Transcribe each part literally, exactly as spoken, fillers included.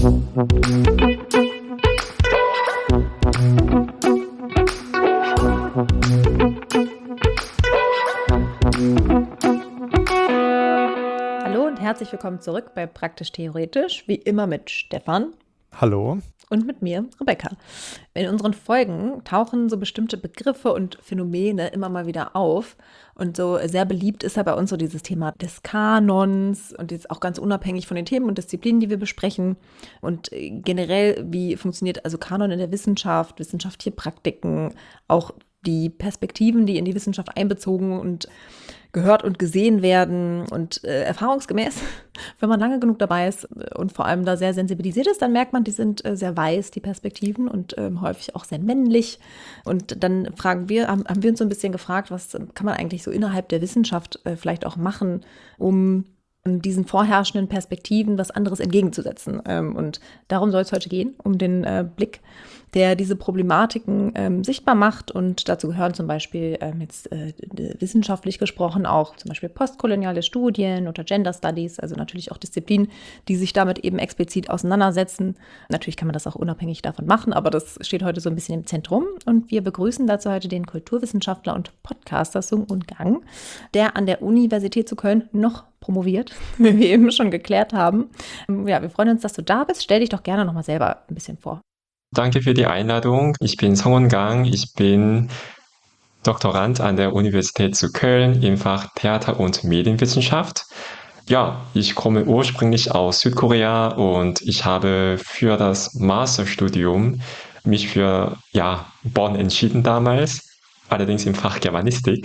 Hallo und herzlich willkommen zurück bei Praktisch Theoretisch, wie immer mit Stefan. Hallo. Und mit mir, Rebecca. In unseren Folgen tauchen so bestimmte Begriffe und Phänomene immer mal wieder auf. Und so sehr beliebt ist ja bei uns so dieses Thema des Kanons und jetzt auch ganz unabhängig von den Themen und Disziplinen, die wir besprechen. Und generell, wie funktioniert also Kanon in der Wissenschaft, wissenschaftliche Praktiken, auch die Perspektiven, die in die Wissenschaft einbezogen und gehört und gesehen werden und äh, erfahrungsgemäß, wenn man lange genug dabei ist und vor allem da sehr sensibilisiert ist, dann merkt man, die sind äh, sehr weiß, die Perspektiven und ähm, häufig auch sehr männlich. Und dann fragen wir, haben, haben wir uns so ein bisschen gefragt, was kann man eigentlich so innerhalb der Wissenschaft äh, vielleicht auch machen, um diesen vorherrschenden Perspektiven was anderes entgegenzusetzen. Ähm, und darum soll es heute gehen, um den äh, Blick, der diese Problematiken ähm, sichtbar macht. Und dazu gehören zum Beispiel ähm, jetzt äh, wissenschaftlich gesprochen auch zum Beispiel postkoloniale Studien oder Gender Studies, also natürlich auch Disziplinen, die sich damit eben explizit auseinandersetzen. Natürlich kann man das auch unabhängig davon machen, aber das steht heute so ein bisschen im Zentrum. Und wir begrüßen dazu heute den Kulturwissenschaftler und Podcaster Sung-Un Kang, der an der Universität zu Köln noch promoviert, wie wir eben schon geklärt haben. Ja, wir freuen uns, dass du da bist. Stell dich doch gerne noch mal selber ein bisschen vor. Danke für die Einladung. Ich bin Sung-Un Kang. Ich bin Doktorand an der Universität zu Köln im Fach Theater- und Medienwissenschaft. Ja, ich komme ursprünglich aus Südkorea und ich habe für das Masterstudium mich für ja, Bonn entschieden damals, allerdings im Fach Germanistik.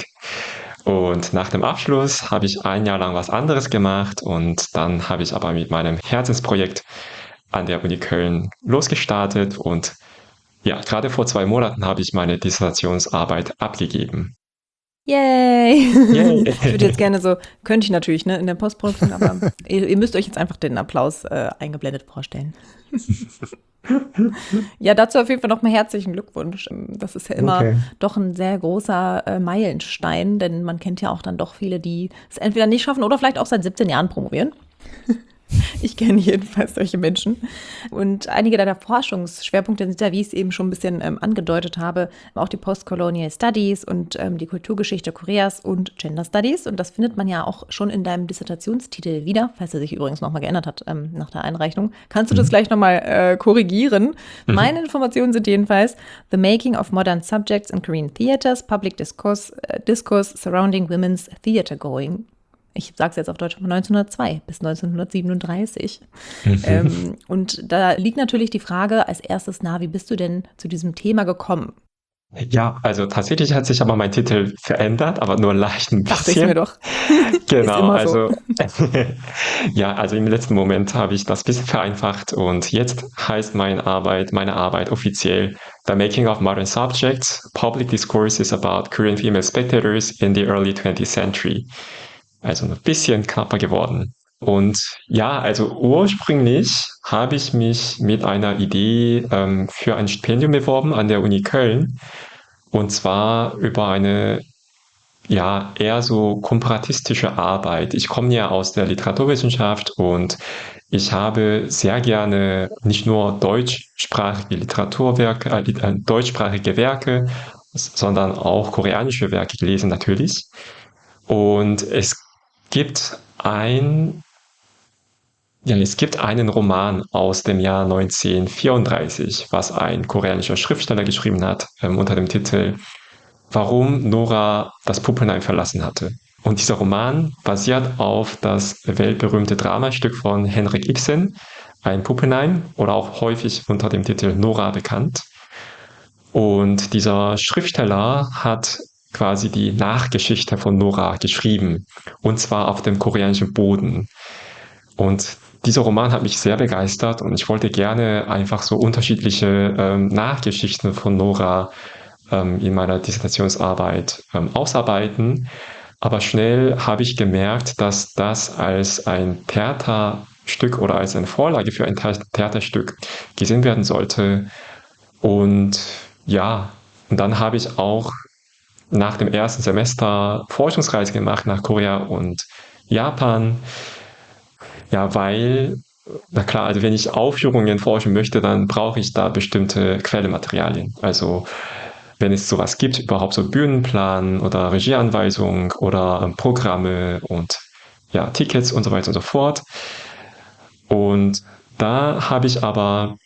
Und nach dem Abschluss habe ich ein Jahr lang was anderes gemacht und dann habe ich aber mit meinem Herzensprojekt an der Uni Köln losgestartet und ja, gerade vor zwei Monaten habe ich meine Dissertationsarbeit abgegeben. Yay! Yay. Ich würde jetzt gerne so, könnte ich natürlich, ne, in der Postproduktion, aber ihr, ihr müsst euch jetzt einfach den Applaus äh, eingeblendet vorstellen. Ja, dazu auf jeden Fall nochmal herzlichen Glückwunsch. Das ist ja immer Okay. doch ein sehr großer äh, Meilenstein, denn man kennt ja auch dann doch viele, die es entweder nicht schaffen oder vielleicht auch seit siebzehn Jahren promovieren. Ich kenne jedenfalls solche Menschen. Und einige deiner Forschungsschwerpunkte sind ja, wie ich es eben schon ein bisschen ähm, angedeutet habe, auch die Postcolonial Studies und ähm, die Kulturgeschichte Koreas und Gender Studies. Und das findet man ja auch schon in deinem Dissertationstitel wieder, falls er sich übrigens nochmal geändert hat ähm, nach der Einreichung. Kannst du das Mhm. gleich nochmal äh, korrigieren? Mhm. Meine Informationen sind jedenfalls The Making of Modern Subjects in Korean Theaters, Public Discourse, äh, Discourse Surrounding Women's Theater Going. Ich sage es jetzt auf Deutsch, von neunzehnhundertzwei bis neunzehnhundertsiebenunddreißig. Mhm. Ähm, und da liegt natürlich die Frage als erstes nahe, wie bist du denn zu diesem Thema gekommen? Ja, also tatsächlich hat sich aber mein Titel verändert, aber nur leicht ein Dachte ich mir bisschen. doch. Genau, Ist immer also so. ja, also im letzten Moment habe ich das bisschen vereinfacht und jetzt heißt meine Arbeit, meine Arbeit offiziell The Making of Modern Subjects, Public Discourses about Korean Female Spectators in the Early twentieth Century. Also ein bisschen knapper geworden. Und ja, also ursprünglich habe ich mich mit einer Idee ähm, für ein Stipendium beworben an der Uni Köln. Und zwar über eine ja eher so komparatistische Arbeit. Ich komme ja aus der Literaturwissenschaft und ich habe sehr gerne nicht nur deutschsprachige Literaturwerke, äh, äh, deutschsprachige Werke, sondern auch koreanische Werke gelesen natürlich. Und es gibt ein, ja, es gibt einen Roman aus dem Jahr neunzehnhundertvierunddreißig, was ein koreanischer Schriftsteller geschrieben hat, ähm, unter dem Titel Warum Nora das Puppenheim verlassen hatte. Und dieser Roman basiert auf das weltberühmte Dramastück von Henrik Ibsen, ein Puppenheim, oder auch häufig unter dem Titel Nora bekannt. Und dieser Schriftsteller hat quasi die Nachgeschichte von Nora geschrieben, und zwar auf dem koreanischen Boden. Und dieser Roman hat mich sehr begeistert und ich wollte gerne einfach so unterschiedliche ähm, Nachgeschichten von Nora ähm, in meiner Dissertationsarbeit ähm, ausarbeiten. Aber schnell habe ich gemerkt, dass das als ein Theaterstück oder als eine Vorlage für ein Theaterstück gesehen werden sollte. Und ja, und dann habe ich auch nach dem ersten Semester Forschungsreise gemacht nach Korea und Japan. Ja, weil na klar, also wenn ich Aufführungen forschen möchte, dann brauche ich da bestimmte Quellematerialien. Also wenn es sowas gibt, überhaupt so Bühnenplan oder Regieanweisung oder ähm, Programme und ja, Tickets und so weiter und so fort. Und da habe ich aber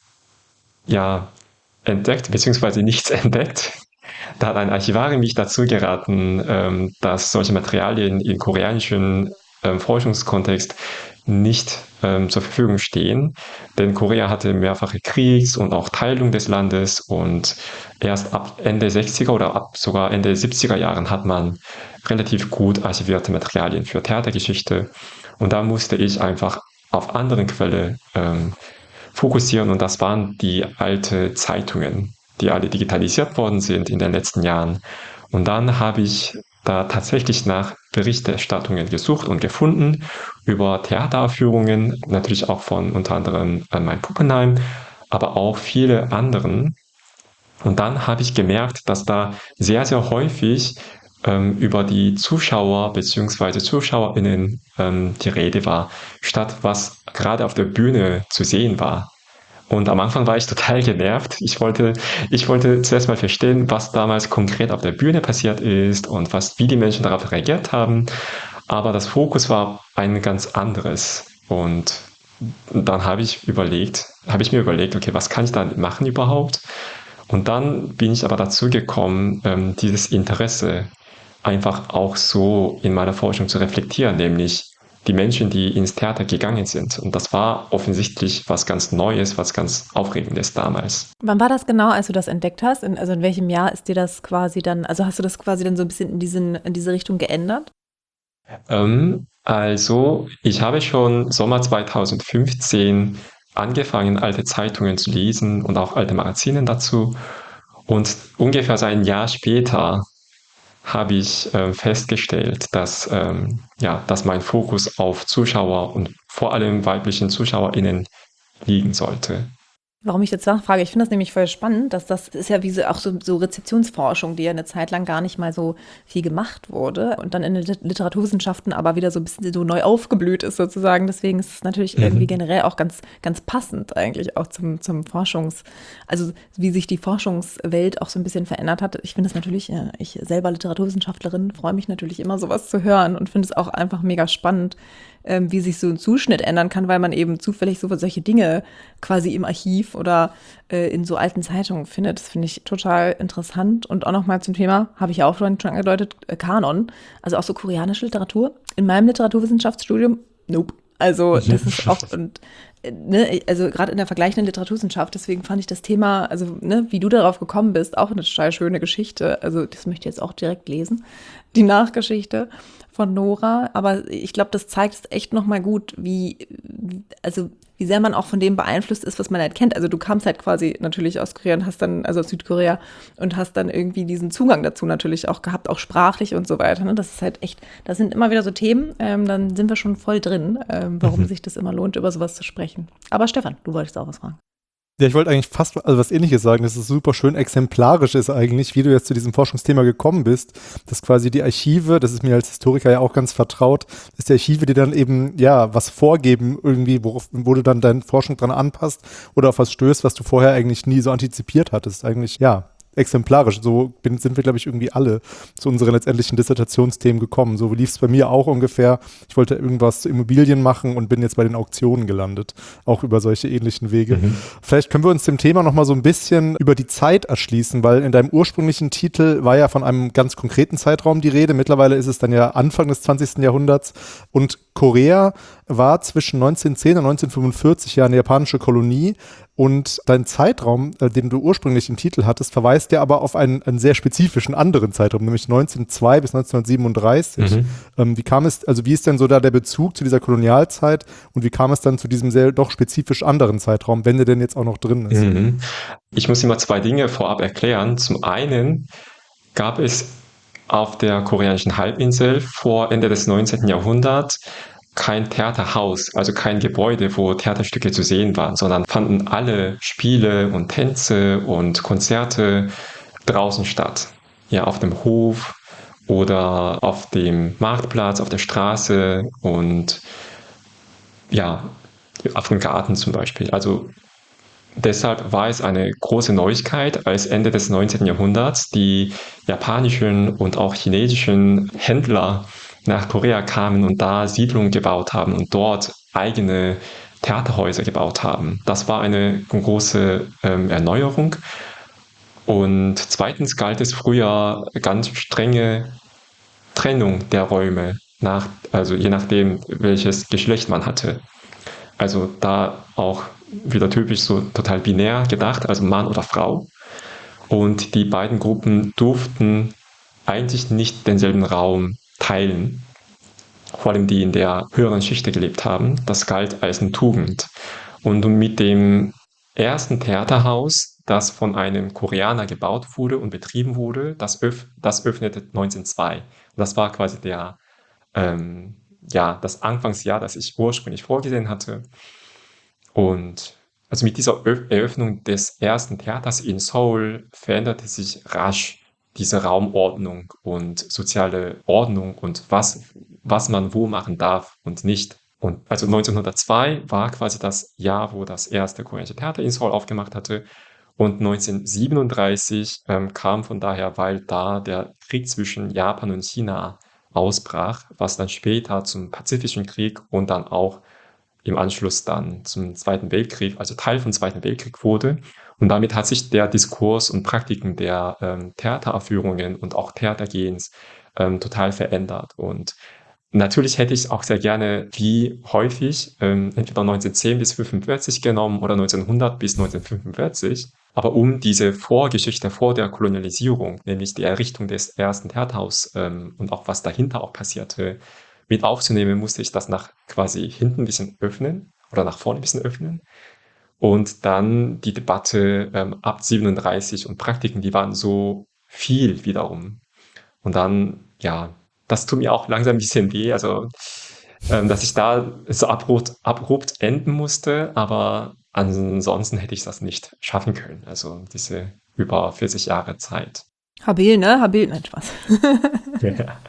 ja entdeckt, beziehungsweise nichts entdeckt. Da hat ein Archivarin mich dazu geraten, ähm, dass solche Materialien im koreanischen ähm, Forschungskontext nicht ähm, zur Verfügung stehen, denn Korea hatte mehrfache Kriegs- und auch Teilung des Landes und erst ab Ende sechziger oder ab sogar Ende siebziger Jahren hat man relativ gut archivierte Materialien für Theatergeschichte und da musste ich einfach auf andere Quelle ähm, fokussieren und das waren die alte Zeitungen, die alle digitalisiert worden sind in den letzten Jahren. Und dann habe ich da tatsächlich nach Berichterstattungen gesucht und gefunden über Theateraufführungen, natürlich auch von unter anderem äh, mein Puppenheim, aber auch viele anderen. Und dann habe ich gemerkt, dass da sehr, sehr häufig ähm, über die Zuschauer bzw. ZuschauerInnen ähm, die Rede war, statt was gerade auf der Bühne zu sehen war. Und am Anfang war ich total genervt. Ich wollte, ich wollte zuerst mal verstehen, was damals konkret auf der Bühne passiert ist und was, wie die Menschen darauf reagiert haben. Aber das Fokus war ein ganz anderes. Und dann habe ich überlegt, habe ich mir überlegt, okay, was kann ich da machen überhaupt? Und dann bin ich aber dazu gekommen, ähm, dieses Interesse einfach auch so in meiner Forschung zu reflektieren, nämlich die Menschen, die ins Theater gegangen sind. Und das war offensichtlich was ganz Neues, was ganz Aufregendes damals. Wann war das genau, als du das entdeckt hast? In, also in welchem Jahr ist dir das quasi dann, also hast du das quasi dann so ein bisschen in, diesen, in diese Richtung geändert? Ähm, also, ich habe schon Sommer zweitausendfünfzehn angefangen, alte Zeitungen zu lesen und auch alte Magazine dazu. Und ungefähr so ein Jahr später habe ich äh, festgestellt, dass, ähm, ja, dass mein Fokus auf Zuschauer und vor allem weiblichen ZuschauerInnen liegen sollte. Warum ich jetzt nachfrage, ich finde das nämlich voll spannend, dass das ist ja wie so, auch so, so Rezeptionsforschung, die ja eine Zeit lang gar nicht mal so viel gemacht wurde und dann in den Lit- Literaturwissenschaften aber wieder so ein bisschen so neu aufgeblüht ist sozusagen. Deswegen ist es natürlich irgendwie Mhm. generell auch ganz, ganz passend eigentlich auch zum, zum Forschungs-, also wie sich die Forschungswelt auch so ein bisschen verändert hat. Ich finde es natürlich, ja, ich selber Literaturwissenschaftlerin, freue mich natürlich immer sowas zu hören und finde es auch einfach mega spannend, ähm, wie sich so ein Zuschnitt ändern kann, weil man eben zufällig so solche Dinge quasi im Archiv oder äh, in so alten Zeitungen findet. Das finde ich total interessant. Und auch nochmal zum Thema, habe ich ja auch schon, schon angedeutet, äh, Kanon, also auch so koreanische Literatur. In meinem Literaturwissenschaftsstudium, nope. Also das ist auch, und äh, ne, also gerade in der vergleichenden Literaturwissenschaft, deswegen fand ich das Thema, also ne, wie du darauf gekommen bist, auch eine total schöne Geschichte. Also das möchte ich jetzt auch direkt lesen, die Nachgeschichte von Nora. Aber ich glaube, das zeigt es echt nochmal gut, wie, also wie sehr man auch von dem beeinflusst ist, was man halt kennt. Also du kamst halt quasi natürlich aus Korea und hast dann, also aus Südkorea und hast dann irgendwie diesen Zugang dazu natürlich auch gehabt, auch sprachlich und so weiter. Ne? Das ist halt echt, das sind immer wieder so Themen, ähm, dann sind wir schon voll drin, ähm, warum Mhm. sich das immer lohnt, über sowas zu sprechen. Aber Stefan, du wolltest auch was fragen. Ja, ich wollte eigentlich fast also was Ähnliches sagen, dass es super schön exemplarisch ist eigentlich, wie du jetzt zu diesem Forschungsthema gekommen bist, dass quasi die Archive, das ist mir als Historiker ja auch ganz vertraut, dass die Archive dir dann eben, ja, was vorgeben irgendwie, worauf, wo du dann deine Forschung dran anpasst oder auf was stößt, was du vorher eigentlich nie so antizipiert hattest. Eigentlich, ja, exemplarisch. So bin, sind wir, glaube ich, irgendwie alle zu unseren letztendlichen Dissertationsthemen gekommen. So lief es bei mir auch ungefähr. Ich wollte irgendwas zu Immobilien machen und bin jetzt bei den Auktionen gelandet. Auch über solche ähnlichen Wege. Mhm. Vielleicht können wir uns dem Thema nochmal so ein bisschen über die Zeit erschließen, weil in deinem ursprünglichen Titel war ja von einem ganz konkreten Zeitraum die Rede. Mittlerweile ist es dann ja Anfang des zwanzigsten Jahrhunderts und Korea war zwischen neunzehnhundertzehn und neunzehnhundertfünfundvierzig ja eine japanische Kolonie. Und dein Zeitraum, äh, den du ursprünglich im Titel hattest, verweist ja aber auf einen, einen sehr spezifischen anderen Zeitraum, nämlich neunzehnhundertzwei bis neunzehnhundertsiebenunddreißig. Mhm. Ähm, wie kam es, also wie ist denn so da der Bezug zu dieser Kolonialzeit und wie kam es dann zu diesem sehr doch spezifisch anderen Zeitraum, wenn der denn jetzt auch noch drin ist? Mhm. Ich muss immer zwei Dinge vorab erklären. Zum einen gab es auf der koreanischen Halbinsel vor Ende des neunzehnten. Jahrhunderts kein Theaterhaus, also kein Gebäude, wo Theaterstücke zu sehen waren, sondern fanden alle Spiele und Tänze und Konzerte draußen statt. Ja, auf dem Hof oder auf dem Marktplatz, auf der Straße und ja, Avantgarden zum Beispiel. Also deshalb war es eine große Neuigkeit, als Ende des neunzehnten Jahrhunderts die japanischen und auch chinesischen Händler nach Korea kamen und da Siedlungen gebaut haben und dort eigene Theaterhäuser gebaut haben. Das war eine große ähm, Erneuerung. Und zweitens galt es früher ganz strenge Trennung der Räume, nach, also je nachdem, welches Geschlecht man hatte. Also da auch wieder typisch so total binär gedacht, also Mann oder Frau. Und die beiden Gruppen durften eigentlich nicht denselben Raum teilen. Vor allem die in der höheren Schicht gelebt haben. Das galt als eine Tugend. Und mit dem ersten Theaterhaus, das von einem Koreaner gebaut wurde und betrieben wurde, das, öff das öffnete neunzehnhundertzwei. Das war quasi der, ähm, ja, das Anfangsjahr, das ich ursprünglich vorgesehen hatte. Und also mit dieser Ö Eröffnung des ersten Theaters in Seoul veränderte sich rasch diese Raumordnung und soziale Ordnung und was, was man wo machen darf und nicht. Und also neunzehnhundertzwei war quasi das Jahr, wo das erste koreanische Theater in Seoul aufgemacht hatte. Und neunzehnhundertsiebenunddreißig ähm, kam von daher, weil da der Krieg zwischen Japan und China ausbrach, was dann später zum Pazifischen Krieg und dann auch im Anschluss dann zum Zweiten Weltkrieg, also Teil vom Zweiten Weltkrieg wurde. Und damit hat sich der Diskurs und Praktiken der ähm, Theateraufführungen und auch Theatergehens ähm, total verändert. Und natürlich hätte ich auch sehr gerne, wie häufig, ähm, entweder neunzehnhundertzehn bis fünfundvierzig genommen oder neunzehnhundert bis neunzehnhundertfünfundvierzig. Aber um diese Vorgeschichte vor der Kolonialisierung, nämlich die Errichtung des ersten Theaterhauses ähm, und auch was dahinter auch passierte, mit aufzunehmen, musste ich das nach quasi hinten ein bisschen öffnen oder nach vorne ein bisschen öffnen. Und dann die Debatte ähm, ab siebenunddreißig und Praktiken, die waren so viel wiederum. Und dann, ja, das tut mir auch langsam ein bisschen weh, also ähm, dass ich da so abrupt, abrupt enden musste, aber ansonsten hätte ich das nicht schaffen können. Also diese über vierzig Jahre Zeit. Habil, ne? Habil, nein, Spaß. Ja.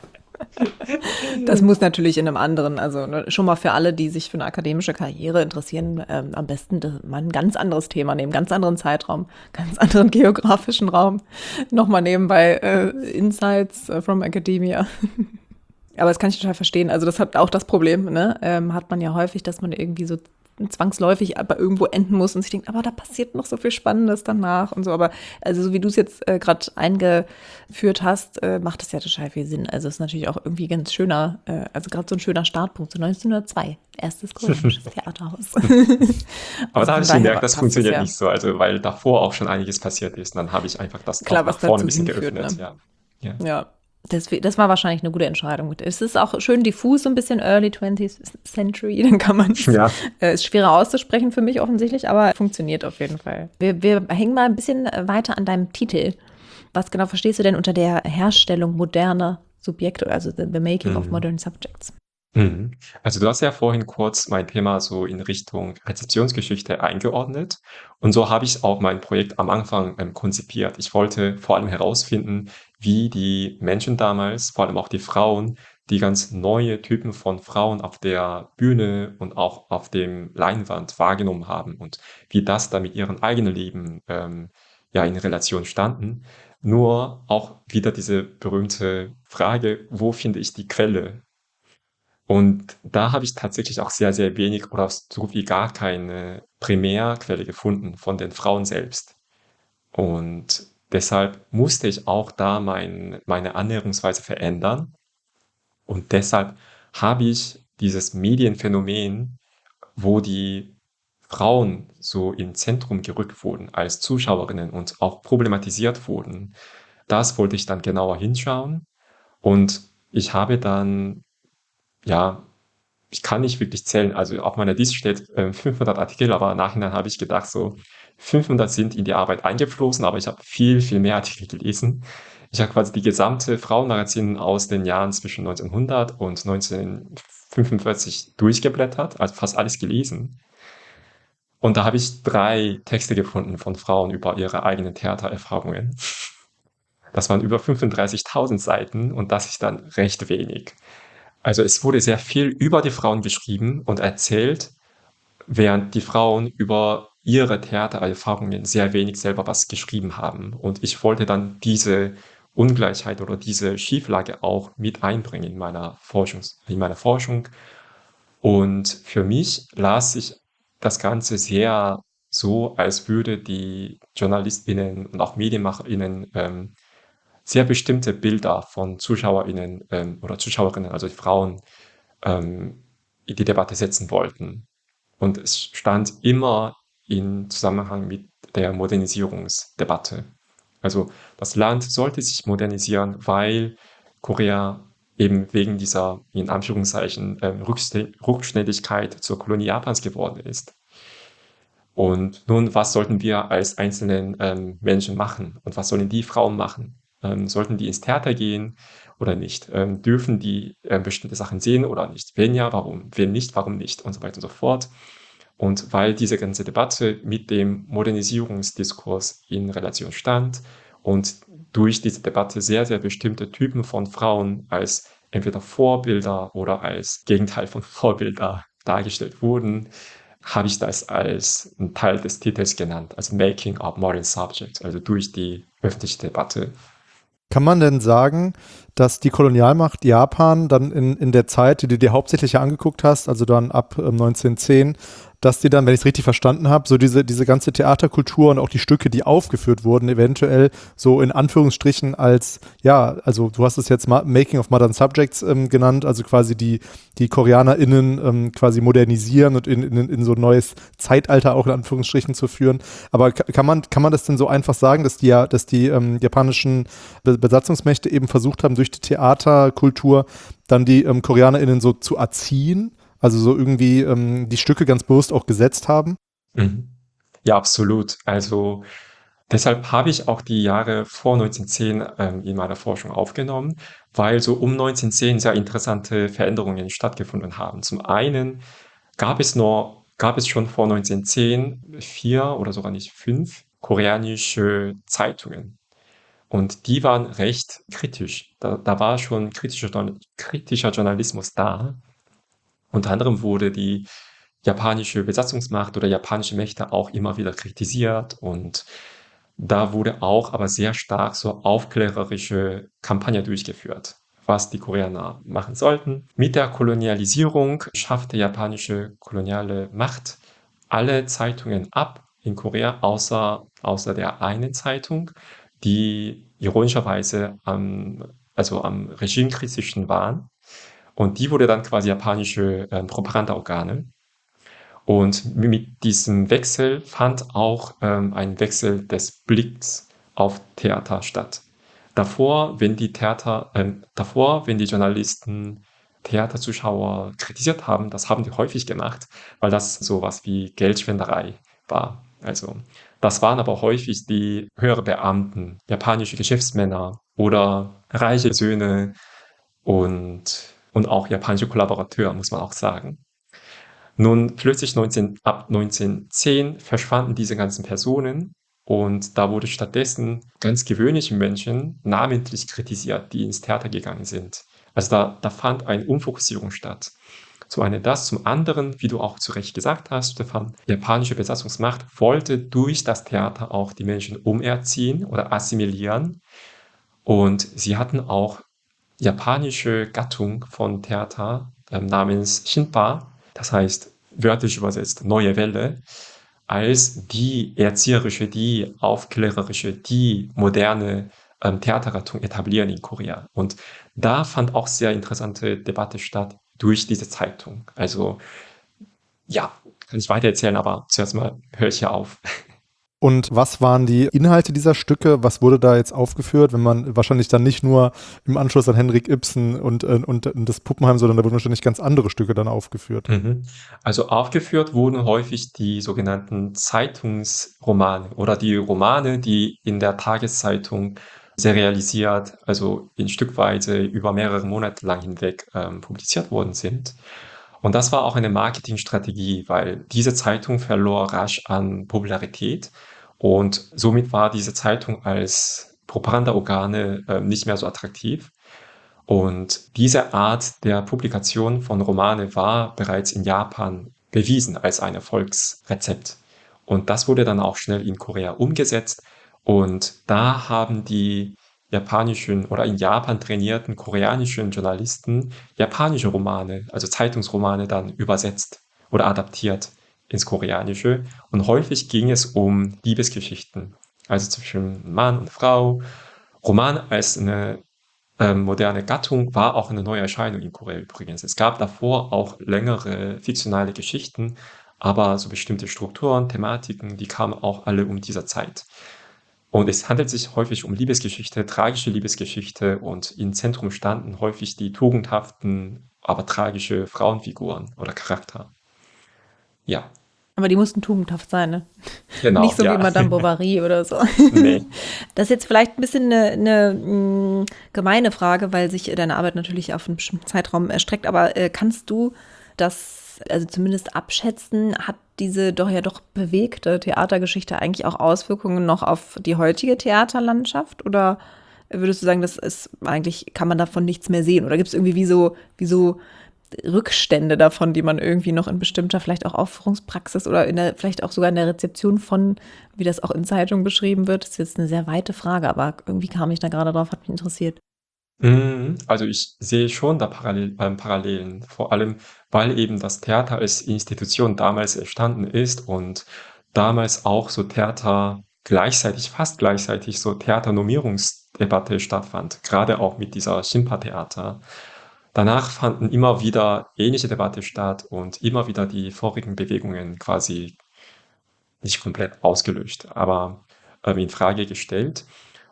Das muss natürlich in einem anderen, also ne, schon mal für alle, die sich für eine akademische Karriere interessieren, ähm, am besten das, mal ein ganz anderes Thema nehmen, ganz anderen Zeitraum, ganz anderen geografischen Raum. Nochmal nebenbei äh, Insights äh, from Academia. Aber das kann ich total verstehen. Also das hat auch das Problem, ne? Ähm, hat man ja häufig, dass man irgendwie so zwangsläufig aber irgendwo enden muss und sich denkt, aber da passiert noch so viel Spannendes danach und so. Aber also so wie du es jetzt äh, gerade eingeführt hast, äh, macht das ja total viel Sinn. Also es ist natürlich auch irgendwie ganz schöner, äh, also gerade so ein schöner Startpunkt, so neunzehnhundertzwei, erstes koreanisches Theaterhaus. Aber Also da habe von ich daher gemerkt, das passt funktioniert es ja. nicht so, also weil davor auch schon einiges passiert ist. Und dann habe ich einfach das Klar, auch nach was vorne ein dazu bisschen hinführt, geöffnet. ne? Ja. Ja. Ja, deswegen, das war wahrscheinlich eine gute Entscheidung. Es ist auch schön diffus, so ein bisschen Early twentieth Century, dann kann man es, Ja. äh, ist schwerer auszusprechen für mich offensichtlich, aber funktioniert auf jeden Fall. Wir, wir hängen mal ein bisschen weiter an deinem Titel. Was genau verstehst du denn unter der Herstellung moderner Subjekte, also the, the making of Mhm. modern subjects? Mhm. Also du hast ja vorhin kurz mein Thema so in Richtung Rezeptionsgeschichte eingeordnet und so habe ich auch mein Projekt am Anfang ähm, konzipiert. Ich wollte vor allem herausfinden, wie die Menschen damals, vor allem auch die Frauen, die ganz neue Typen von Frauen auf der Bühne und auch auf dem Leinwand wahrgenommen haben und wie das da mit ihrem eigenen Leben ähm, ja in Relation standen. Nur auch wieder diese berühmte Frage, wo finde ich die Quelle? Und da habe ich tatsächlich auch sehr, sehr wenig oder so gut wie gar keine Primärquelle gefunden von den Frauen selbst. Und deshalb musste ich auch da mein, meine Annäherungsweise verändern. Und deshalb habe ich dieses Medienphänomen, wo die Frauen so ins Zentrum gerückt wurden als Zuschauerinnen und auch problematisiert wurden, das wollte ich dann genauer hinschauen. Und ich habe dann, ja, ich kann nicht wirklich zählen. Also auf meiner Liste steht ähm, fünfhundert Artikel, aber im Nachhinein habe ich gedacht, so fünfhundert sind in die Arbeit eingeflossen, aber ich habe viel, viel mehr Artikel gelesen. Ich habe quasi die gesamte Frauenmagazin aus den Jahren zwischen neunzehnhundert und neunzehnhundertfünfundvierzig durchgeblättert, also fast alles gelesen. Und da habe ich drei Texte gefunden von Frauen über ihre eigenen Theatererfahrungen. Das waren über fünfunddreißigtausend Seiten und das ist dann recht wenig. Also es wurde sehr viel über die Frauen geschrieben und erzählt, während die Frauen über ihre Theatererfahrungen sehr wenig selber was geschrieben haben. Und ich wollte dann diese Ungleichheit oder diese Schieflage auch mit einbringen in meiner Forschungs in meiner Forschung. Und für mich las sich das Ganze sehr so, als würde die JournalistInnen und auch MedienmacherInnen ähm, sehr bestimmte Bilder von ZuschauerInnen ähm, oder Zuschauerinnen, also die Frauen, ähm, in die Debatte setzen wollten. Und es stand immer in Zusammenhang mit der Modernisierungsdebatte. Also das Land sollte sich modernisieren, weil Korea eben wegen dieser, in Anführungszeichen, ähm, Rückste- Rückständigkeit zur Kolonie Japans geworden ist. Und nun, was sollten wir als einzelnen ähm, Menschen machen? Und was sollen die Frauen machen? Ähm, sollten die ins Theater gehen oder nicht? Ähm, dürfen die äh, bestimmte Sachen sehen oder nicht? Wenn ja, warum? Wenn nicht, warum nicht? Und so weiter und so fort. Und weil diese ganze Debatte mit dem Modernisierungsdiskurs in Relation stand und durch diese Debatte sehr, sehr bestimmte Typen von Frauen als entweder Vorbilder oder als Gegenteil von Vorbilder dargestellt wurden, habe ich das als einen Teil des Titels genannt, also Making of Modern Subjects, also durch die öffentliche Debatte. Kann man denn sagen, dass die Kolonialmacht Japan dann in, in der Zeit, die du dir hauptsächlich ja angeguckt hast, also dann ab ähm, neunzehnhundertzehn, dass die dann, wenn ich es richtig verstanden habe, so diese, diese ganze Theaterkultur und auch die Stücke, die aufgeführt wurden, eventuell so in Anführungsstrichen als, ja, also du hast es jetzt Ma- Making of Modern Subjects ähm, genannt, also quasi die, die KoreanerInnen ähm, quasi modernisieren und in, in, in so ein neues Zeitalter auch in Anführungsstrichen zu führen. Aber ka- kann man, kann man das denn so einfach sagen, dass die, ja- dass die ähm, japanischen Be- Besatzungsmächte eben versucht haben, durch die Theaterkultur dann die ähm, KoreanerInnen so zu erziehen? Also so irgendwie ähm, die Stücke ganz bewusst auch gesetzt haben? Mhm. Ja, absolut. Also deshalb habe ich auch die Jahre vor neunzehnhundertzehn ähm, in meiner Forschung aufgenommen, weil so um neunzehnhundertzehn sehr interessante Veränderungen stattgefunden haben. Zum einen gab es nur, gab es schon vor neunzehnhundertzehn vier oder sogar nicht fünf koreanische Zeitungen. Und die waren recht kritisch. Da, da war schon kritischer, Journa- kritischer Journalismus da. Unter anderem wurde die japanische Besatzungsmacht oder japanische Mächte auch immer wieder kritisiert und da wurde auch aber sehr stark so aufklärerische Kampagne durchgeführt, was die Koreaner machen sollten. Mit der Kolonialisierung schaffte japanische koloniale Macht alle Zeitungen ab in Korea, außer, außer der einen Zeitung, die ironischerweise am, also am regimekritischen waren. Und die wurde dann quasi japanische ähm, Propagandaorgane. Und mit diesem Wechsel fand auch ähm, ein Wechsel des Blicks auf Theater statt. Davor, wenn die Theater, ähm, davor, wenn die Journalisten Theaterzuschauer kritisiert haben, das haben die häufig gemacht, weil das sowas wie Geldschwinderei war. Also, das waren aber häufig die höhere Beamten, japanische Geschäftsmänner oder reiche Söhne und, und auch japanische Kollaborateure, muss man auch sagen. Nun, plötzlich neunzehn, ab neunzehnhundertzehn verschwanden diese ganzen Personen und da wurde stattdessen ganz gewöhnliche Menschen namentlich kritisiert, die ins Theater gegangen sind. Also da, da fand eine Umfokussierung statt. Zum einen das, zum anderen, wie du auch zu Recht gesagt hast, Stefan, die japanische Besatzungsmacht wollte durch das Theater auch die Menschen umerziehen oder assimilieren und sie hatten auch japanische Gattung von Theater ähm, namens Shinpa, das heißt wörtlich übersetzt neue Welle, als die erzieherische, die aufklärerische, die moderne ähm, Theatergattung etablieren in Korea. Und da fand auch sehr interessante Debatte statt durch diese Zeitung. Also ja, kann ich weiter erzählen, aber zuerst mal höre ich hier auf. Und was waren die Inhalte dieser Stücke? Was wurde da jetzt aufgeführt, wenn man wahrscheinlich dann nicht nur im Anschluss an Henrik Ibsen und, äh, und, und das Puppenheim, sondern da wurden wahrscheinlich ganz andere Stücke dann aufgeführt. Mhm. Also aufgeführt wurden häufig die sogenannten Zeitungsromane oder die Romane, die in der Tageszeitung serialisiert, also in Stückweise über mehrere Monate lang hinweg ähm, publiziert worden sind. Und das war auch eine Marketingstrategie, weil diese Zeitung verlor rasch an Popularität und somit war diese Zeitung als Propagandaorgane äh, nicht mehr so attraktiv. Und diese Art der Publikation von Romane war bereits in Japan bewiesen als ein Erfolgsrezept. Und das wurde dann auch schnell in Korea umgesetzt. Und da haben die japanischen oder in Japan trainierten koreanischen Journalisten japanische Romane, also Zeitungsromane, dann übersetzt oder adaptiert ins Koreanische. Und häufig ging es um Liebesgeschichten, also zwischen Mann und Frau. Roman als eine ähm, moderne Gattung war auch eine neue Erscheinung in Korea übrigens. Es gab davor auch längere fiktionale Geschichten, aber so bestimmte Strukturen, Thematiken, die kamen auch alle um dieser Zeit. Und es handelt sich häufig um Liebesgeschichte, tragische Liebesgeschichte, und im Zentrum standen häufig die tugendhaften, aber tragische Frauenfiguren oder Charakter. Ja, Aber die mussten tugendhaft sein, ne? genau, Nicht so wie ja. Madame Bovary oder so. Nee. Das ist jetzt vielleicht ein bisschen eine, eine mh, gemeine Frage, weil sich deine Arbeit natürlich auf einen bestimmten Zeitraum erstreckt. Aber äh, kannst du das, also zumindest abschätzen, hat diese doch ja doch bewegte Theatergeschichte eigentlich auch Auswirkungen noch auf die heutige Theaterlandschaft? Oder würdest du sagen, das ist eigentlich, kann man davon nichts mehr sehen? Oder gibt es irgendwie wie so, wie so Rückstände davon, die man irgendwie noch in bestimmter vielleicht auch Aufführungspraxis oder in der, vielleicht auch sogar in der Rezeption von, wie das auch in Zeitungen beschrieben wird? Das ist jetzt eine sehr weite Frage, aber irgendwie kam ich da gerade drauf, hat mich interessiert. Mhm. Also ich sehe schon da Parallel, ähm, Parallelen, vor allem weil eben das Theater als Institution damals entstanden ist und damals auch so Theater gleichzeitig, fast gleichzeitig so Theaternormierungsdebatte stattfand, gerade auch mit dieser Shimpa-Theater. Danach fanden immer wieder ähnliche Debatte statt und immer wieder die vorigen Bewegungen quasi nicht komplett ausgelöscht, aber ähm, in Frage gestellt.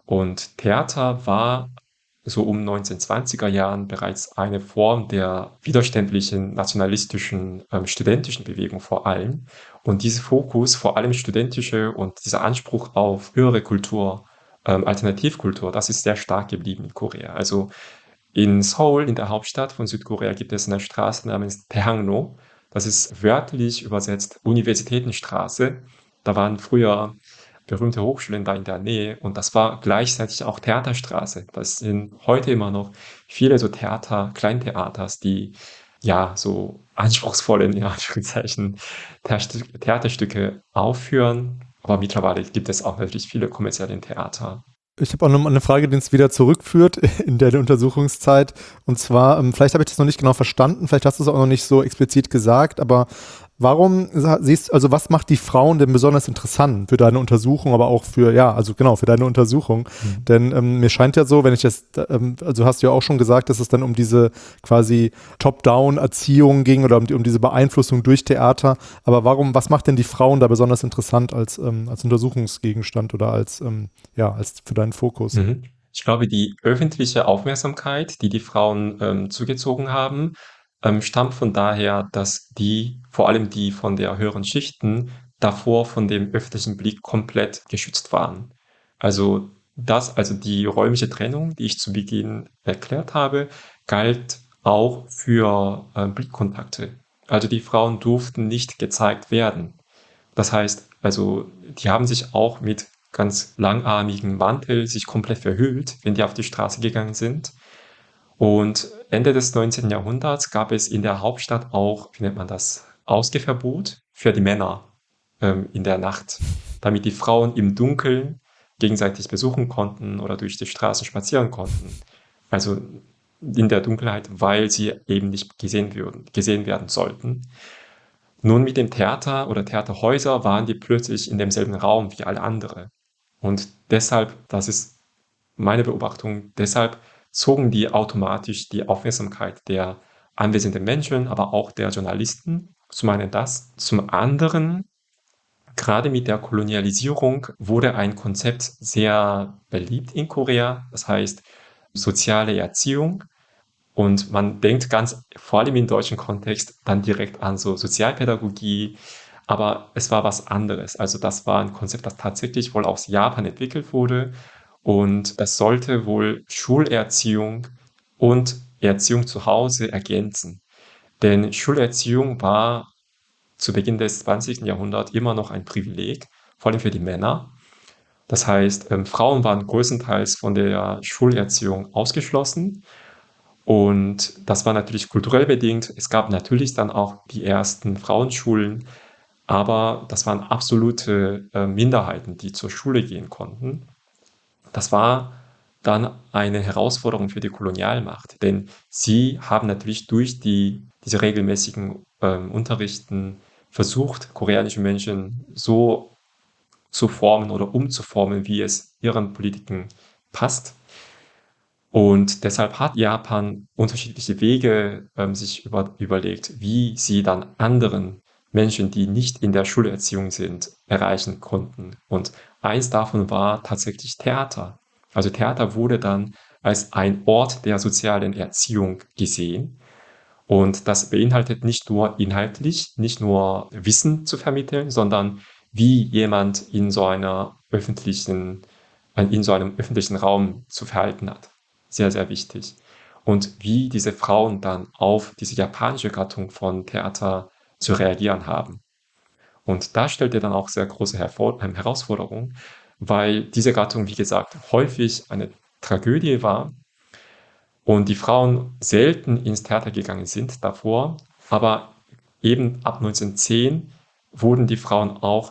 Und Theater war so um neunzehnhundertzwanziger Jahren bereits eine Form der widerständlichen, nationalistischen, ähm, studentischen Bewegung vor allem. Und dieser Fokus, vor allem studentische, und dieser Anspruch auf höhere Kultur, ähm, Alternativkultur, das ist sehr stark geblieben in Korea. Also in Seoul, in der Hauptstadt von Südkorea, gibt es eine Straße namens Daehangno. Das ist wörtlich übersetzt Universitätenstraße. Da waren früher berühmte Hochschulen da in der Nähe, und das war gleichzeitig auch Theaterstraße. Das sind heute immer noch viele so Theater, Kleintheaters, die ja so anspruchsvolle, in Anführungszeichen, Theaterstück- Theaterstücke aufführen. Aber mittlerweile gibt es auch natürlich viele kommerzielle Theater. Ich habe auch noch mal eine Frage, die uns wieder zurückführt in der Untersuchungszeit. Und zwar, ähm, vielleicht habe ich das noch nicht genau verstanden, vielleicht hast du es auch noch nicht so explizit gesagt, aber warum sa- siehst, also was macht die Frauen denn besonders interessant für deine Untersuchung, aber auch für, ja, also genau, für deine Untersuchung? Mhm. Denn ähm, mir scheint ja so, wenn ich das, ähm, also hast du ja auch schon gesagt, dass es dann um diese quasi Top-Down-Erziehung ging oder um, die, um diese Beeinflussung durch Theater. Aber warum, was macht denn die Frauen da besonders interessant als, ähm, als Untersuchungsgegenstand oder als, ähm, ja, als für deinen Fokus? Mhm. Ich glaube, die öffentliche Aufmerksamkeit, die die Frauen ähm, zugezogen haben, ähm, stammt von daher, dass die, vor allem die von der höheren Schichten, davor von dem öffentlichen Blick komplett geschützt waren. Also das, also die räumliche Trennung, die ich zu Beginn erklärt habe, galt auch für äh, Blickkontakte. Also die Frauen durften nicht gezeigt werden. Das heißt, also die haben sich auch mit ganz langarmigen Mantel sich komplett verhüllt, wenn die auf die Straße gegangen sind. Und Ende des neunzehnten. Jahrhunderts gab es in der Hauptstadt auch, wie nennt man das, Ausgehverbot für die Männer ähm, in der Nacht, damit die Frauen im Dunkeln gegenseitig besuchen konnten oder durch die Straßen spazieren konnten. Also in der Dunkelheit, weil sie eben nicht gesehen, würden, gesehen werden sollten. Nun mit dem Theater oder Theaterhäuser waren die plötzlich in demselben Raum wie alle andere. Und deshalb, das ist meine Beobachtung, deshalb zogen die automatisch die Aufmerksamkeit der anwesenden Menschen, aber auch der Journalisten. Zum einen das. Zum anderen, gerade mit der Kolonialisierung wurde ein Konzept sehr beliebt in Korea, das heißt soziale Erziehung. Und man denkt ganz, vor allem im deutschen Kontext, dann direkt an so Sozialpädagogie, aber es war was anderes. Also das war ein Konzept, das tatsächlich wohl aus Japan entwickelt wurde, und das sollte wohl Schulerziehung und Erziehung zu Hause ergänzen. Denn Schulerziehung war zu Beginn des zwanzigsten. Jahrhunderts immer noch ein Privileg, vor allem für die Männer. Das heißt, ähm, Frauen waren größtenteils von der Schulerziehung ausgeschlossen. Und das war natürlich kulturell bedingt. Es gab natürlich dann auch die ersten Frauenschulen, aber das waren absolute äh, Minderheiten, die zur Schule gehen konnten. Das war dann eine Herausforderung für die Kolonialmacht, denn sie haben natürlich durch die, diese regelmäßigen ähm, Unterrichten versucht, koreanische Menschen so zu formen oder umzuformen, wie es ihren Politiken passt. Und deshalb hat Japan unterschiedliche Wege ähm, sich über, überlegt, wie sie dann anderen Menschen, die nicht in der Schulerziehung sind, erreichen konnten. Und eins davon war tatsächlich Theater. Also Theater wurde dann als ein Ort der sozialen Erziehung gesehen. Und das beinhaltet nicht nur inhaltlich, nicht nur Wissen zu vermitteln, sondern wie jemand in so einer öffentlichen, äh, in so einem öffentlichen Raum zu verhalten hat. Sehr, sehr wichtig. Und wie diese Frauen dann auf diese japanische Gattung von Theater zu reagieren haben. Und da stellt er dann auch sehr große Hervor ähm, Herausforderungen, weil diese Gattung, wie gesagt, häufig eine Tragödie war und die Frauen selten ins Theater gegangen sind davor, aber eben ab neunzehnhundertzehn wurden die Frauen auch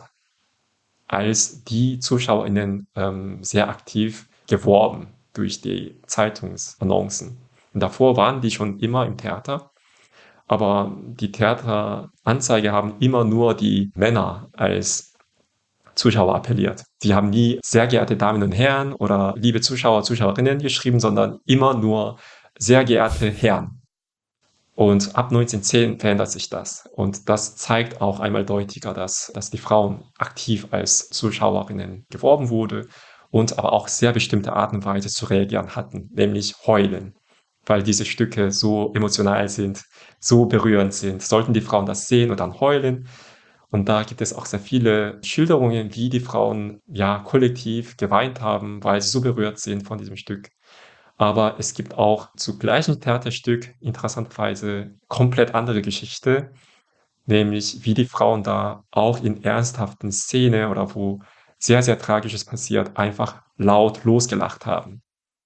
als die ZuschauerInnen ähm, sehr aktiv geworben durch die Zeitungsannoncen. Und davor waren die schon immer im Theater, aber die Theateranzeige haben immer nur die Männer als Zuschauer appelliert. Sie haben nie sehr geehrte Damen und Herren oder liebe Zuschauer, Zuschauerinnen geschrieben, sondern immer nur sehr geehrte Herren. Und ab neunzehnhundertzehn verändert sich das. Und das zeigt auch einmal deutlicher, dass, dass die Frauen aktiv als Zuschauerinnen geworben wurde und aber auch sehr bestimmte Art und Weise zu reagieren hatten, nämlich heulen. Weil diese Stücke so emotional sind, so berührend sind. Sollten die Frauen das sehen und dann heulen? Und da gibt es auch sehr viele Schilderungen, wie die Frauen ja kollektiv geweint haben, weil sie so berührt sind von diesem Stück. Aber es gibt auch zu gleichen Theaterstück interessanterweise komplett andere Geschichte, nämlich wie die Frauen da auch in ernsthaften Szenen oder wo sehr, sehr Tragisches passiert, einfach laut losgelacht haben.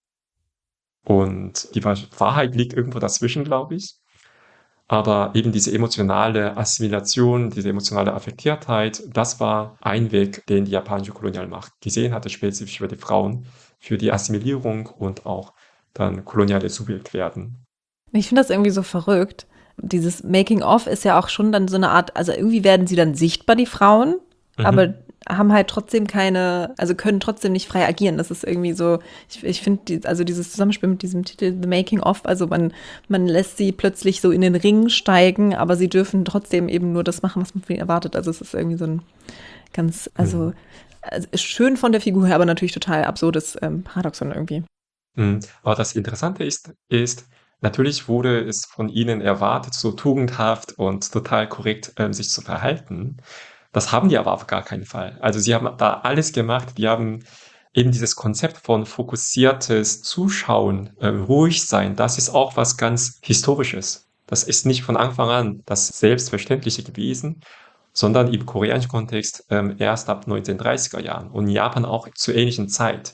Und die Wahrheit liegt irgendwo dazwischen, glaube ich. Aber eben diese emotionale Assimilation, diese emotionale Affektiertheit, das war ein Weg, den die japanische Kolonialmacht gesehen hatte, spezifisch für die Frauen, für die Assimilierung und auch dann koloniale Zubildwerden. Ich finde das irgendwie so verrückt. Dieses Making-of ist ja auch schon dann so eine Art, also irgendwie werden sie dann sichtbar, die Frauen, Mhm. aber haben halt trotzdem keine, also können trotzdem nicht frei agieren. Das ist irgendwie so, ich, ich finde, die, also dieses Zusammenspiel mit diesem Titel The Making of, also man, man lässt sie plötzlich so in den Ring steigen, aber sie dürfen trotzdem eben nur das machen, was man von ihnen erwartet. Also es ist irgendwie so ein ganz, also, Mhm. also schön von der Figur her, aber natürlich total absurdes ähm, Paradoxon irgendwie. Mhm. Aber das Interessante ist, ist, natürlich wurde es von ihnen erwartet, so tugendhaft und total korrekt ähm, sich zu verhalten. Das haben die aber auf gar keinen Fall. Also sie haben da alles gemacht. Die haben eben dieses Konzept von fokussiertes Zuschauen, äh, ruhig sein, das ist auch was ganz Historisches. Das ist nicht von Anfang an das Selbstverständliche gewesen, sondern im koreanischen Kontext ähm, erst ab neunzehnhundertdreißiger Jahren und in Japan auch zur ähnlichen Zeit.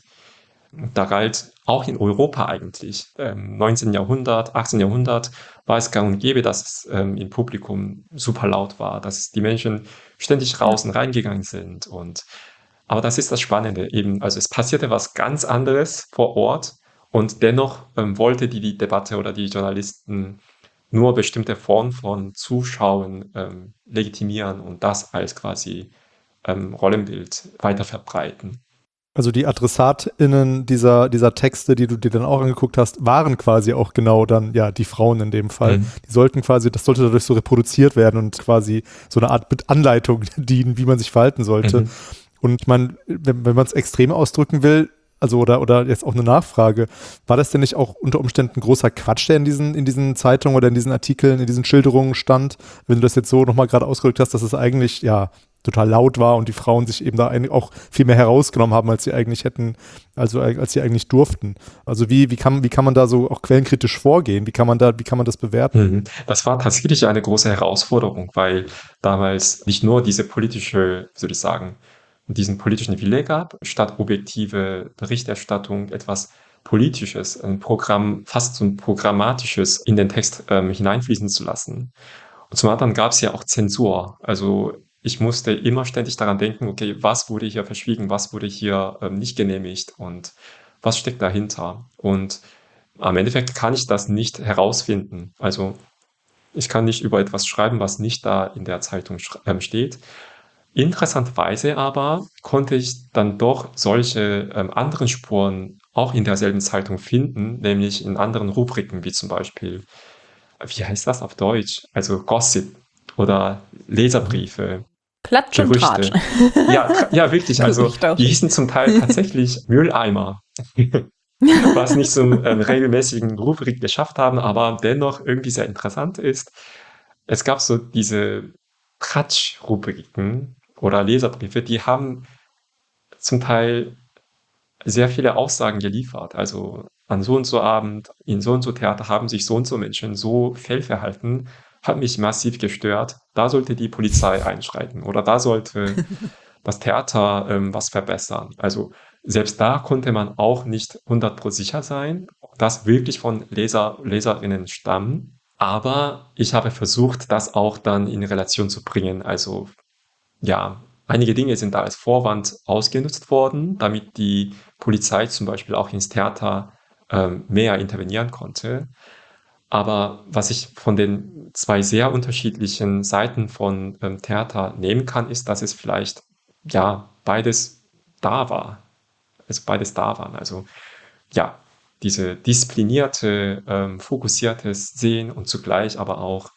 Da galt auch in Europa eigentlich, ähm, neunzehnten Jahrhundert, achtzehnten Jahrhundert, war es gang und gäbe, dass es ähm, im Publikum super laut war, dass die Menschen ständig raus und reingegangen sind. Und, aber das ist das Spannende eben. Also es passierte was ganz anderes vor Ort und dennoch ähm, wollte die, die Debatte oder die Journalisten nur bestimmte Formen von Zuschauen ähm, legitimieren und das als quasi ähm, Rollenbild weiter verbreiten. Also die AdressatInnen dieser, dieser Texte, die du dir dann auch angeguckt hast, waren quasi auch genau dann, ja, die Frauen in dem Fall. Mhm. Die sollten quasi, das sollte dadurch so reproduziert werden und quasi so eine Art mit Anleitung dienen, wie man sich verhalten sollte. Mhm. Und ich meine, wenn, wenn man es extrem ausdrücken will, also oder, oder jetzt auch eine Nachfrage, war das denn nicht auch unter Umständen großer Quatsch, der in diesen, in diesen Zeitungen oder in diesen Artikeln, in diesen Schilderungen stand, wenn du das jetzt so nochmal gerade ausgedrückt hast, dass es eigentlich, ja, total laut war und die Frauen sich eben da auch viel mehr herausgenommen haben, als sie eigentlich hätten, also als sie eigentlich durften. Also wie, wie kann, wie kann man da so auch quellenkritisch vorgehen? Wie kann man da, wie kann man das bewerten? Mhm. Das war tatsächlich eine große Herausforderung, weil damals nicht nur diese politische, wie soll ich sagen, diesen politischen Wille gab, statt objektive Berichterstattung etwas Politisches, ein Programm, fast so ein Programmatisches in den Text ähm, hineinfließen zu lassen. Und zum anderen gab es ja auch Zensur. Also ich musste immer ständig daran denken, okay, was wurde hier verschwiegen, was wurde hier ähm, nicht genehmigt und was steckt dahinter? Und am Endeffekt kann ich das nicht herausfinden. Also ich kann nicht über etwas schreiben, was nicht da in der Zeitung ähm, steht. Interessanterweise aber konnte ich dann doch solche ähm, anderen Spuren auch in derselben Zeitung finden, nämlich in anderen Rubriken, wie zum Beispiel, wie heißt das auf Deutsch? Also Gossip oder Mhm. Leserbriefe, Klatsch und Tratsch. Gerüchte. Ja, tra- ja, wirklich. Also die Gerüchtauschi. hießen zum Teil tatsächlich Mülleimer, was nicht zum ähm, regelmäßigen Rubrik geschafft haben, aber dennoch irgendwie sehr interessant ist. Es gab so diese Tratsch-Rubriken oder Leserbriefe, die haben zum Teil sehr viele Aussagen geliefert. Also an so und so Abend, in so und so Theater haben sich so und so Menschen so fehlverhalten, hat mich massiv gestört. Da sollte die Polizei einschreiten oder da sollte das Theater ähm, was verbessern. Also selbst da konnte man auch nicht hundert Prozent sicher sein, ob das wirklich von Leser, Leserinnen stammen. Aber ich habe versucht, das auch dann in Relation zu bringen. Also ja, einige Dinge sind da als Vorwand ausgenutzt worden, damit die Polizei zum Beispiel auch ins Theater ähm, mehr intervenieren konnte. Aber was ich von den zwei sehr unterschiedlichen Seiten von ähm, Theater nehmen kann, ist, dass es vielleicht ja beides da war. Also beides da waren. Also ja, diese disziplinierte, ähm, fokussiertes Sehen und zugleich aber auch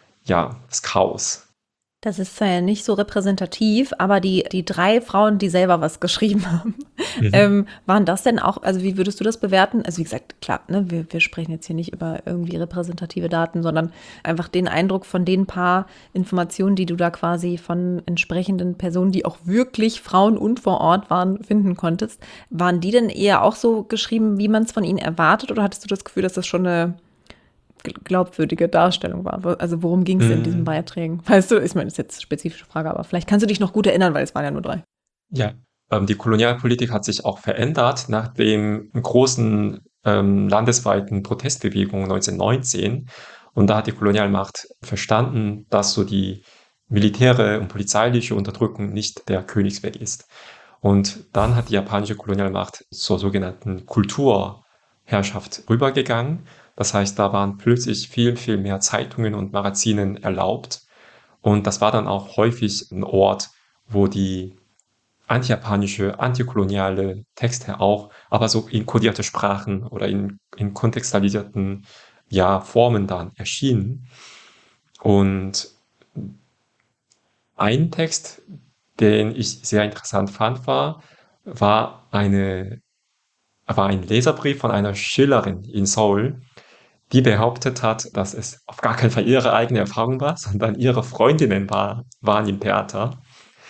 ja das Chaos. Das ist zwar ja nicht so repräsentativ, aber die, die drei Frauen, die selber was geschrieben haben, Mhm. ähm, waren das denn auch, also wie würdest du das bewerten? Also wie gesagt, klar, ne, wir, wir sprechen jetzt hier nicht über irgendwie repräsentative Daten, sondern einfach den Eindruck von den paar Informationen, die du da quasi von entsprechenden Personen, die auch wirklich Frauen und vor Ort waren, finden konntest. Waren die denn eher auch so geschrieben, wie man es von ihnen erwartet, oder hattest du das Gefühl, dass das schon eine glaubwürdige Darstellung war? Also worum ging es in diesen Mm, Beiträgen? Weißt du, ich meine, das ist jetzt eine spezifische Frage, aber vielleicht kannst du dich noch gut erinnern, weil es waren ja nur drei. Ja, ähm, die Kolonialpolitik hat sich auch verändert nach dem großen ähm, landesweiten Protestbewegung neunzehnhundertneunzehn. Und da hat die Kolonialmacht verstanden, dass so die militäre und polizeiliche Unterdrückung nicht der Königsweg ist. Und dann hat die japanische Kolonialmacht zur sogenannten Kulturherrschaft rübergegangen. Das heißt, da waren plötzlich viel, viel mehr Zeitungen und Magazinen erlaubt. Und das war dann auch häufig ein Ort, wo die antijapanische, antikoloniale Texte auch, aber so in kodierte Sprachen oder in, in kontextualisierten ja, Formen dann erschienen. Und ein Text, den ich sehr interessant fand, war, war eine, war ein Leserbrief von einer Schülerin in Seoul, die behauptet hat, dass es auf gar keinen Fall ihre eigene Erfahrung war, sondern ihre Freundinnen war, waren im Theater.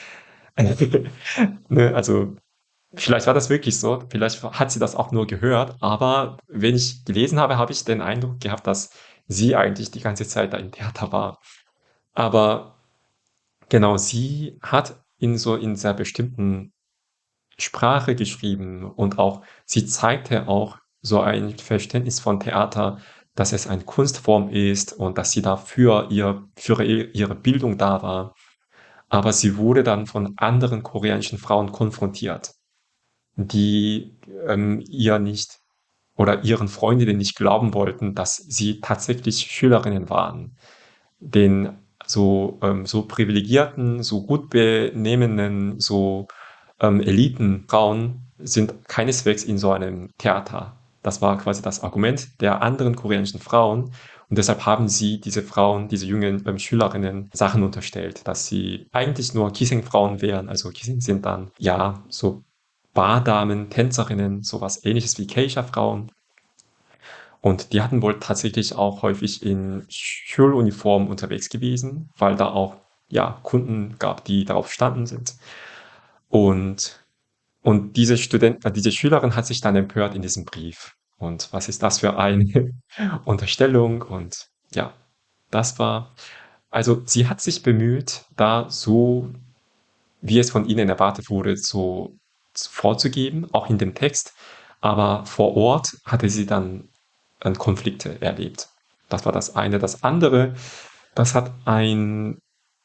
Ne, also vielleicht war das wirklich so, vielleicht hat sie das auch nur gehört, aber wenn ich gelesen habe, habe ich den Eindruck gehabt, dass sie eigentlich die ganze Zeit da im Theater war. Aber genau, sie hat in so in sehr bestimmten Sprache geschrieben und auch sie zeigte auch so ein Verständnis von Theater, dass es eine Kunstform ist und dass sie dafür ihr, für ihre Bildung da war. Aber sie wurde dann von anderen koreanischen Frauen konfrontiert, die ähm, ihr nicht oder ihren Freundinnen nicht glauben wollten, dass sie tatsächlich Schülerinnen waren. Den so, ähm, so privilegierten, so gut benehmenden, so ähm, Elitenfrauen sind keineswegs in so einem Theater. Das war quasi das Argument der anderen koreanischen Frauen. Und deshalb haben sie diese Frauen, diese jungen ähm, Schülerinnen Sachen unterstellt, dass sie eigentlich nur Kissing-Frauen wären. Also Kissing sind dann, ja, so Bardamen, Tänzerinnen, sowas ähnliches wie Geisha-Frauen. Und die hatten wohl tatsächlich auch häufig in Schuluniform unterwegs gewesen, weil da auch ja, Kunden gab, die darauf standen sind. Und, und diese Student, äh, diese Schülerin hat sich dann empört in diesem Brief. Und was ist das für eine Unterstellung? Und ja, das war, also sie hat sich bemüht, da so, wie es von ihnen erwartet wurde, so vorzugeben, auch in dem Text. aber vor Ort hatte sie dann äh, Konflikte erlebt. Das war das eine. Das andere, das hat ein,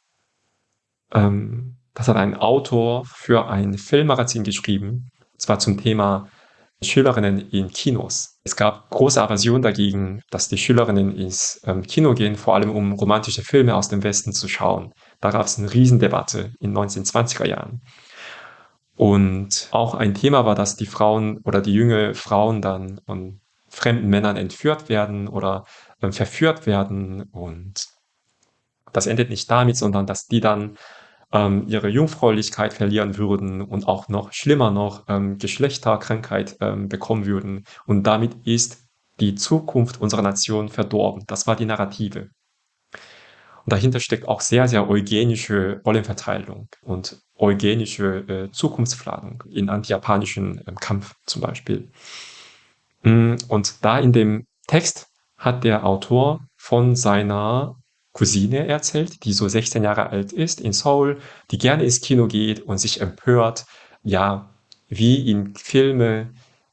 ähm, das hat ein Autor für ein Filmmagazin geschrieben, und zwar zum Thema Schülerinnen in Kinos. Es gab große Aversion dagegen, dass die Schülerinnen ins ähm, Kino gehen, vor allem um romantische Filme aus dem Westen zu schauen. Da gab es eine Riesendebatte in den neunzehnhundertzwanziger Jahren. Und auch ein Thema war, dass die Frauen oder die junge Frauen dann von fremden Männern entführt werden oder ähm, verführt werden. Und das endet nicht damit, sondern dass die dann ähm, ihre Jungfräulichkeit verlieren würden und auch noch schlimmer noch ähm, Geschlechterkrankheit ähm, bekommen würden. Und damit ist die Zukunft unserer Nation verdorben. Das war die Narrative. Und dahinter steckt auch sehr, sehr eugenische Rollenverteilung und eugenische äh, Zukunftsplanung in antijapanischen ähm, Kampf zum Beispiel. Mm, Und da in dem Text hat der Autor von seiner Cousine erzählt, die so sechzehn Jahre alt ist in Seoul, die gerne ins Kino geht und sich empört, ja, wie in Filme,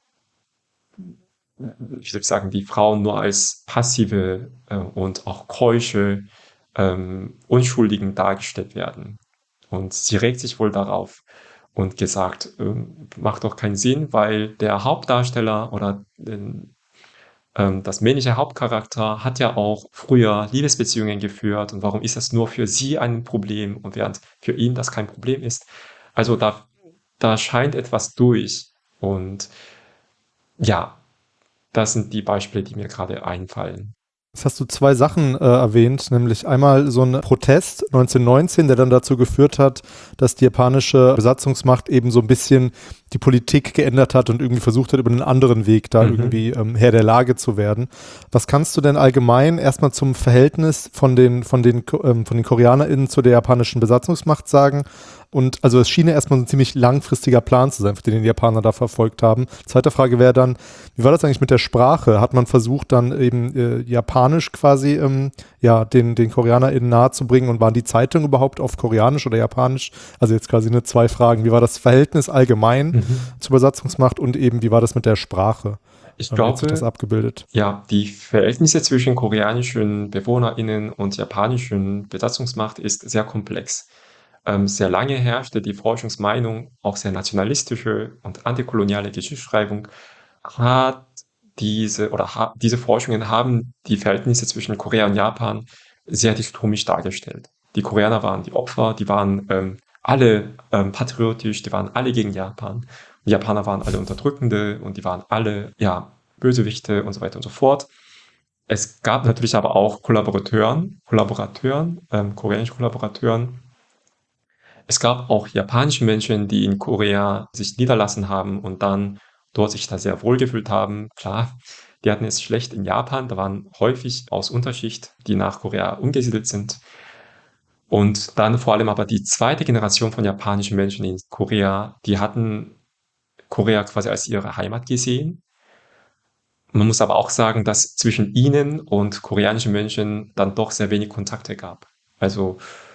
wie soll ich sagen, die Frauen nur als passive äh, und auch keusche ähm, Unschuldigen dargestellt werden. Und sie regt sich wohl darauf und gesagt, ähm, macht doch keinen Sinn, weil der Hauptdarsteller oder den, ähm, das männliche Hauptcharakter hat ja auch früher Liebesbeziehungen geführt und warum ist das nur für sie ein Problem und während für ihn das kein Problem ist? Also da, da scheint etwas durch und ja, das sind die Beispiele, die mir gerade einfallen. Jetzt hast du zwei Sachen äh, erwähnt, nämlich einmal so ein Protest neunzehnhundertneunzehn, der dann dazu geführt hat, dass die japanische Besatzungsmacht eben so ein bisschen die Politik geändert hat und irgendwie versucht hat, über einen anderen Weg da Mhm. irgendwie ähm, Herr der Lage zu werden. Was kannst du denn allgemein erstmal zum Verhältnis von den, von den, ähm, von den KoreanerInnen zu der japanischen Besatzungsmacht sagen? Und also es schien ja erstmal ein ziemlich langfristiger Plan zu sein, für den die Japaner da verfolgt haben. Zweite Frage wäre dann, wie war das eigentlich mit der Sprache? Hat man versucht, dann eben äh, Japanisch quasi ähm, ja, den, den KoreanerInnen nahezubringen und waren die Zeitungen überhaupt auf Koreanisch oder Japanisch? Also jetzt quasi eine zwei Fragen. Wie war das Verhältnis allgemein Mhm. zur Besatzungsmacht und eben wie war das mit der Sprache? Ich Ähm, wie hat sich das glaube, abgebildet? ja, die Verhältnisse zwischen koreanischen BewohnerInnen und japanischen Besatzungsmacht ist sehr komplex. Ähm, sehr lange herrschte die Forschungsmeinung, auch sehr nationalistische und antikoloniale Geschichtsschreibung, hat diese oder ha diese Forschungen haben die Verhältnisse zwischen Korea und Japan sehr dichotomisch dargestellt. Die Koreaner waren die Opfer, die waren ähm, alle ähm, patriotisch, die waren alle gegen Japan. Die Japaner waren alle Unterdrückende und die waren alle, ja, Bösewichte und so weiter und so fort. Es gab natürlich aber auch Kollaborateuren, Kollaborateuren, ähm, koreanische Kollaborateuren. Es gab auch japanische Menschen, die in Korea sich niederlassen haben und dann dort sich da sehr wohl gefühlt haben. Klar, die hatten es schlecht in Japan. Da waren häufig aus Unterschicht, die nach Korea umgesiedelt sind. Und dann vor allem aber die zweite Generation von japanischen Menschen in Korea, die hatten Korea quasi als ihre Heimat gesehen. Man muss aber auch sagen, dass zwischen ihnen und koreanischen Menschen dann doch sehr wenig Kontakte gab. Also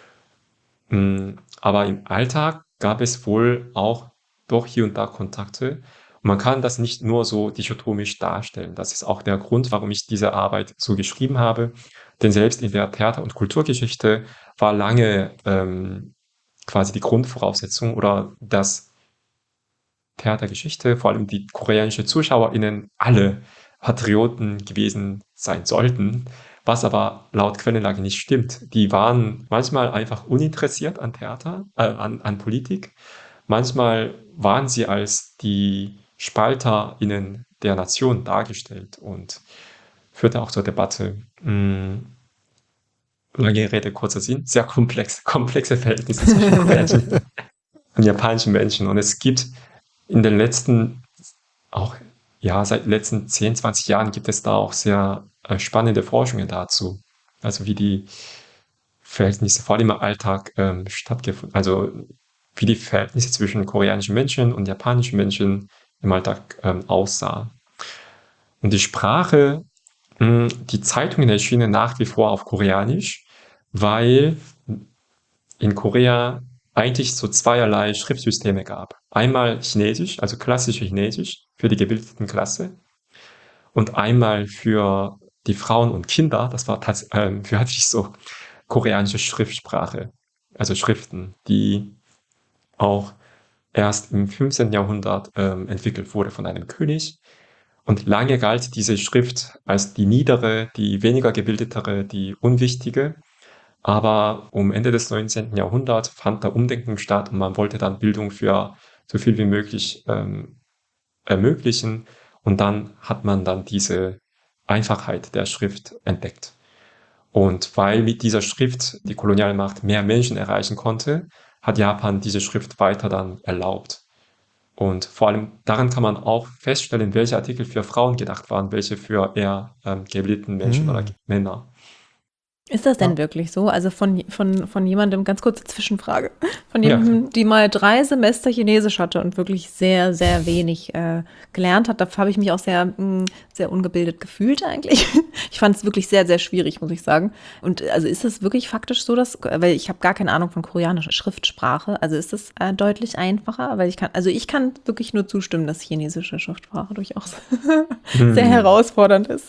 Mm, Aber im Alltag gab es wohl auch doch hier und da Kontakte. Und man kann das nicht nur so dichotomisch darstellen. Das ist auch der Grund, warum ich diese Arbeit so geschrieben habe. Denn selbst in der Theater- und Kulturgeschichte war lange ähm, quasi die Grundvoraussetzung oder das Theatergeschichte, vor allem die koreanische ZuschauerInnen, alle Patrioten gewesen sein sollten, was aber laut Quellenlage nicht stimmt. Die waren manchmal einfach uninteressiert an Theater, äh, an, an Politik. Manchmal waren sie als die SpalterInnen der Nation dargestellt und führte auch zur Debatte. Mm, Lange Rede, kurzer Sinn. Sehr komplex, komplexe Verhältnisse zwischen koreanischen und japanischen Menschen. Und es gibt in den letzten, auch ja, seit den letzten zehn, zwanzig Jahren gibt es da auch sehr äh, spannende Forschungen dazu. Also wie die Verhältnisse vor allem im Alltag ähm, stattgefunden, also wie die Verhältnisse zwischen koreanischen Menschen und japanischen Menschen im Alltag ähm, aussah. Und die Sprache, mh, die Zeitungen erschienen nach wie vor auf Koreanisch, weil in Korea eigentlich so zweierlei Schriftsysteme gab. Einmal Chinesisch, also klassische Chinesisch für die gebildeten Klasse und einmal für die Frauen und Kinder, das war tats- ähm, für hatte ich so koreanische Schriftsprache, also Schriften, die auch erst im fünfzehnten Jahrhundert ähm, entwickelt wurde von einem König. Und lange galt diese Schrift als die niedere, die weniger gebildetere, die unwichtige. Aber um Ende des neunzehnten Jahrhunderts fand da Umdenken statt und man wollte dann Bildung für so viel wie möglich ähm, ermöglichen. Und dann hat man dann diese Einfachheit der Schrift entdeckt. Und weil mit dieser Schrift die Kolonialmacht mehr Menschen erreichen konnte, hat Japan diese Schrift weiter dann erlaubt. Und vor allem daran kann man auch feststellen, welche Artikel für Frauen gedacht waren, welche für eher ähm, gebildeten Menschen oder Hm. Männer. Ist das denn Ja. wirklich so? Also von, von, von jemandem, ganz kurze Zwischenfrage, von Ja. jemandem, die mal drei Semester Chinesisch hatte und wirklich sehr, sehr wenig äh, gelernt hat, da habe ich mich auch sehr, mh, sehr ungebildet gefühlt eigentlich. Ich fand es wirklich sehr, sehr schwierig, muss ich sagen. Und also ist es wirklich faktisch so, dass, weil ich habe gar keine Ahnung von koreanischer Schriftsprache, also ist es äh, deutlich einfacher, weil ich kann, also ich kann wirklich nur zustimmen, dass chinesische Schriftsprache durchaus sehr Hm. herausfordernd ist.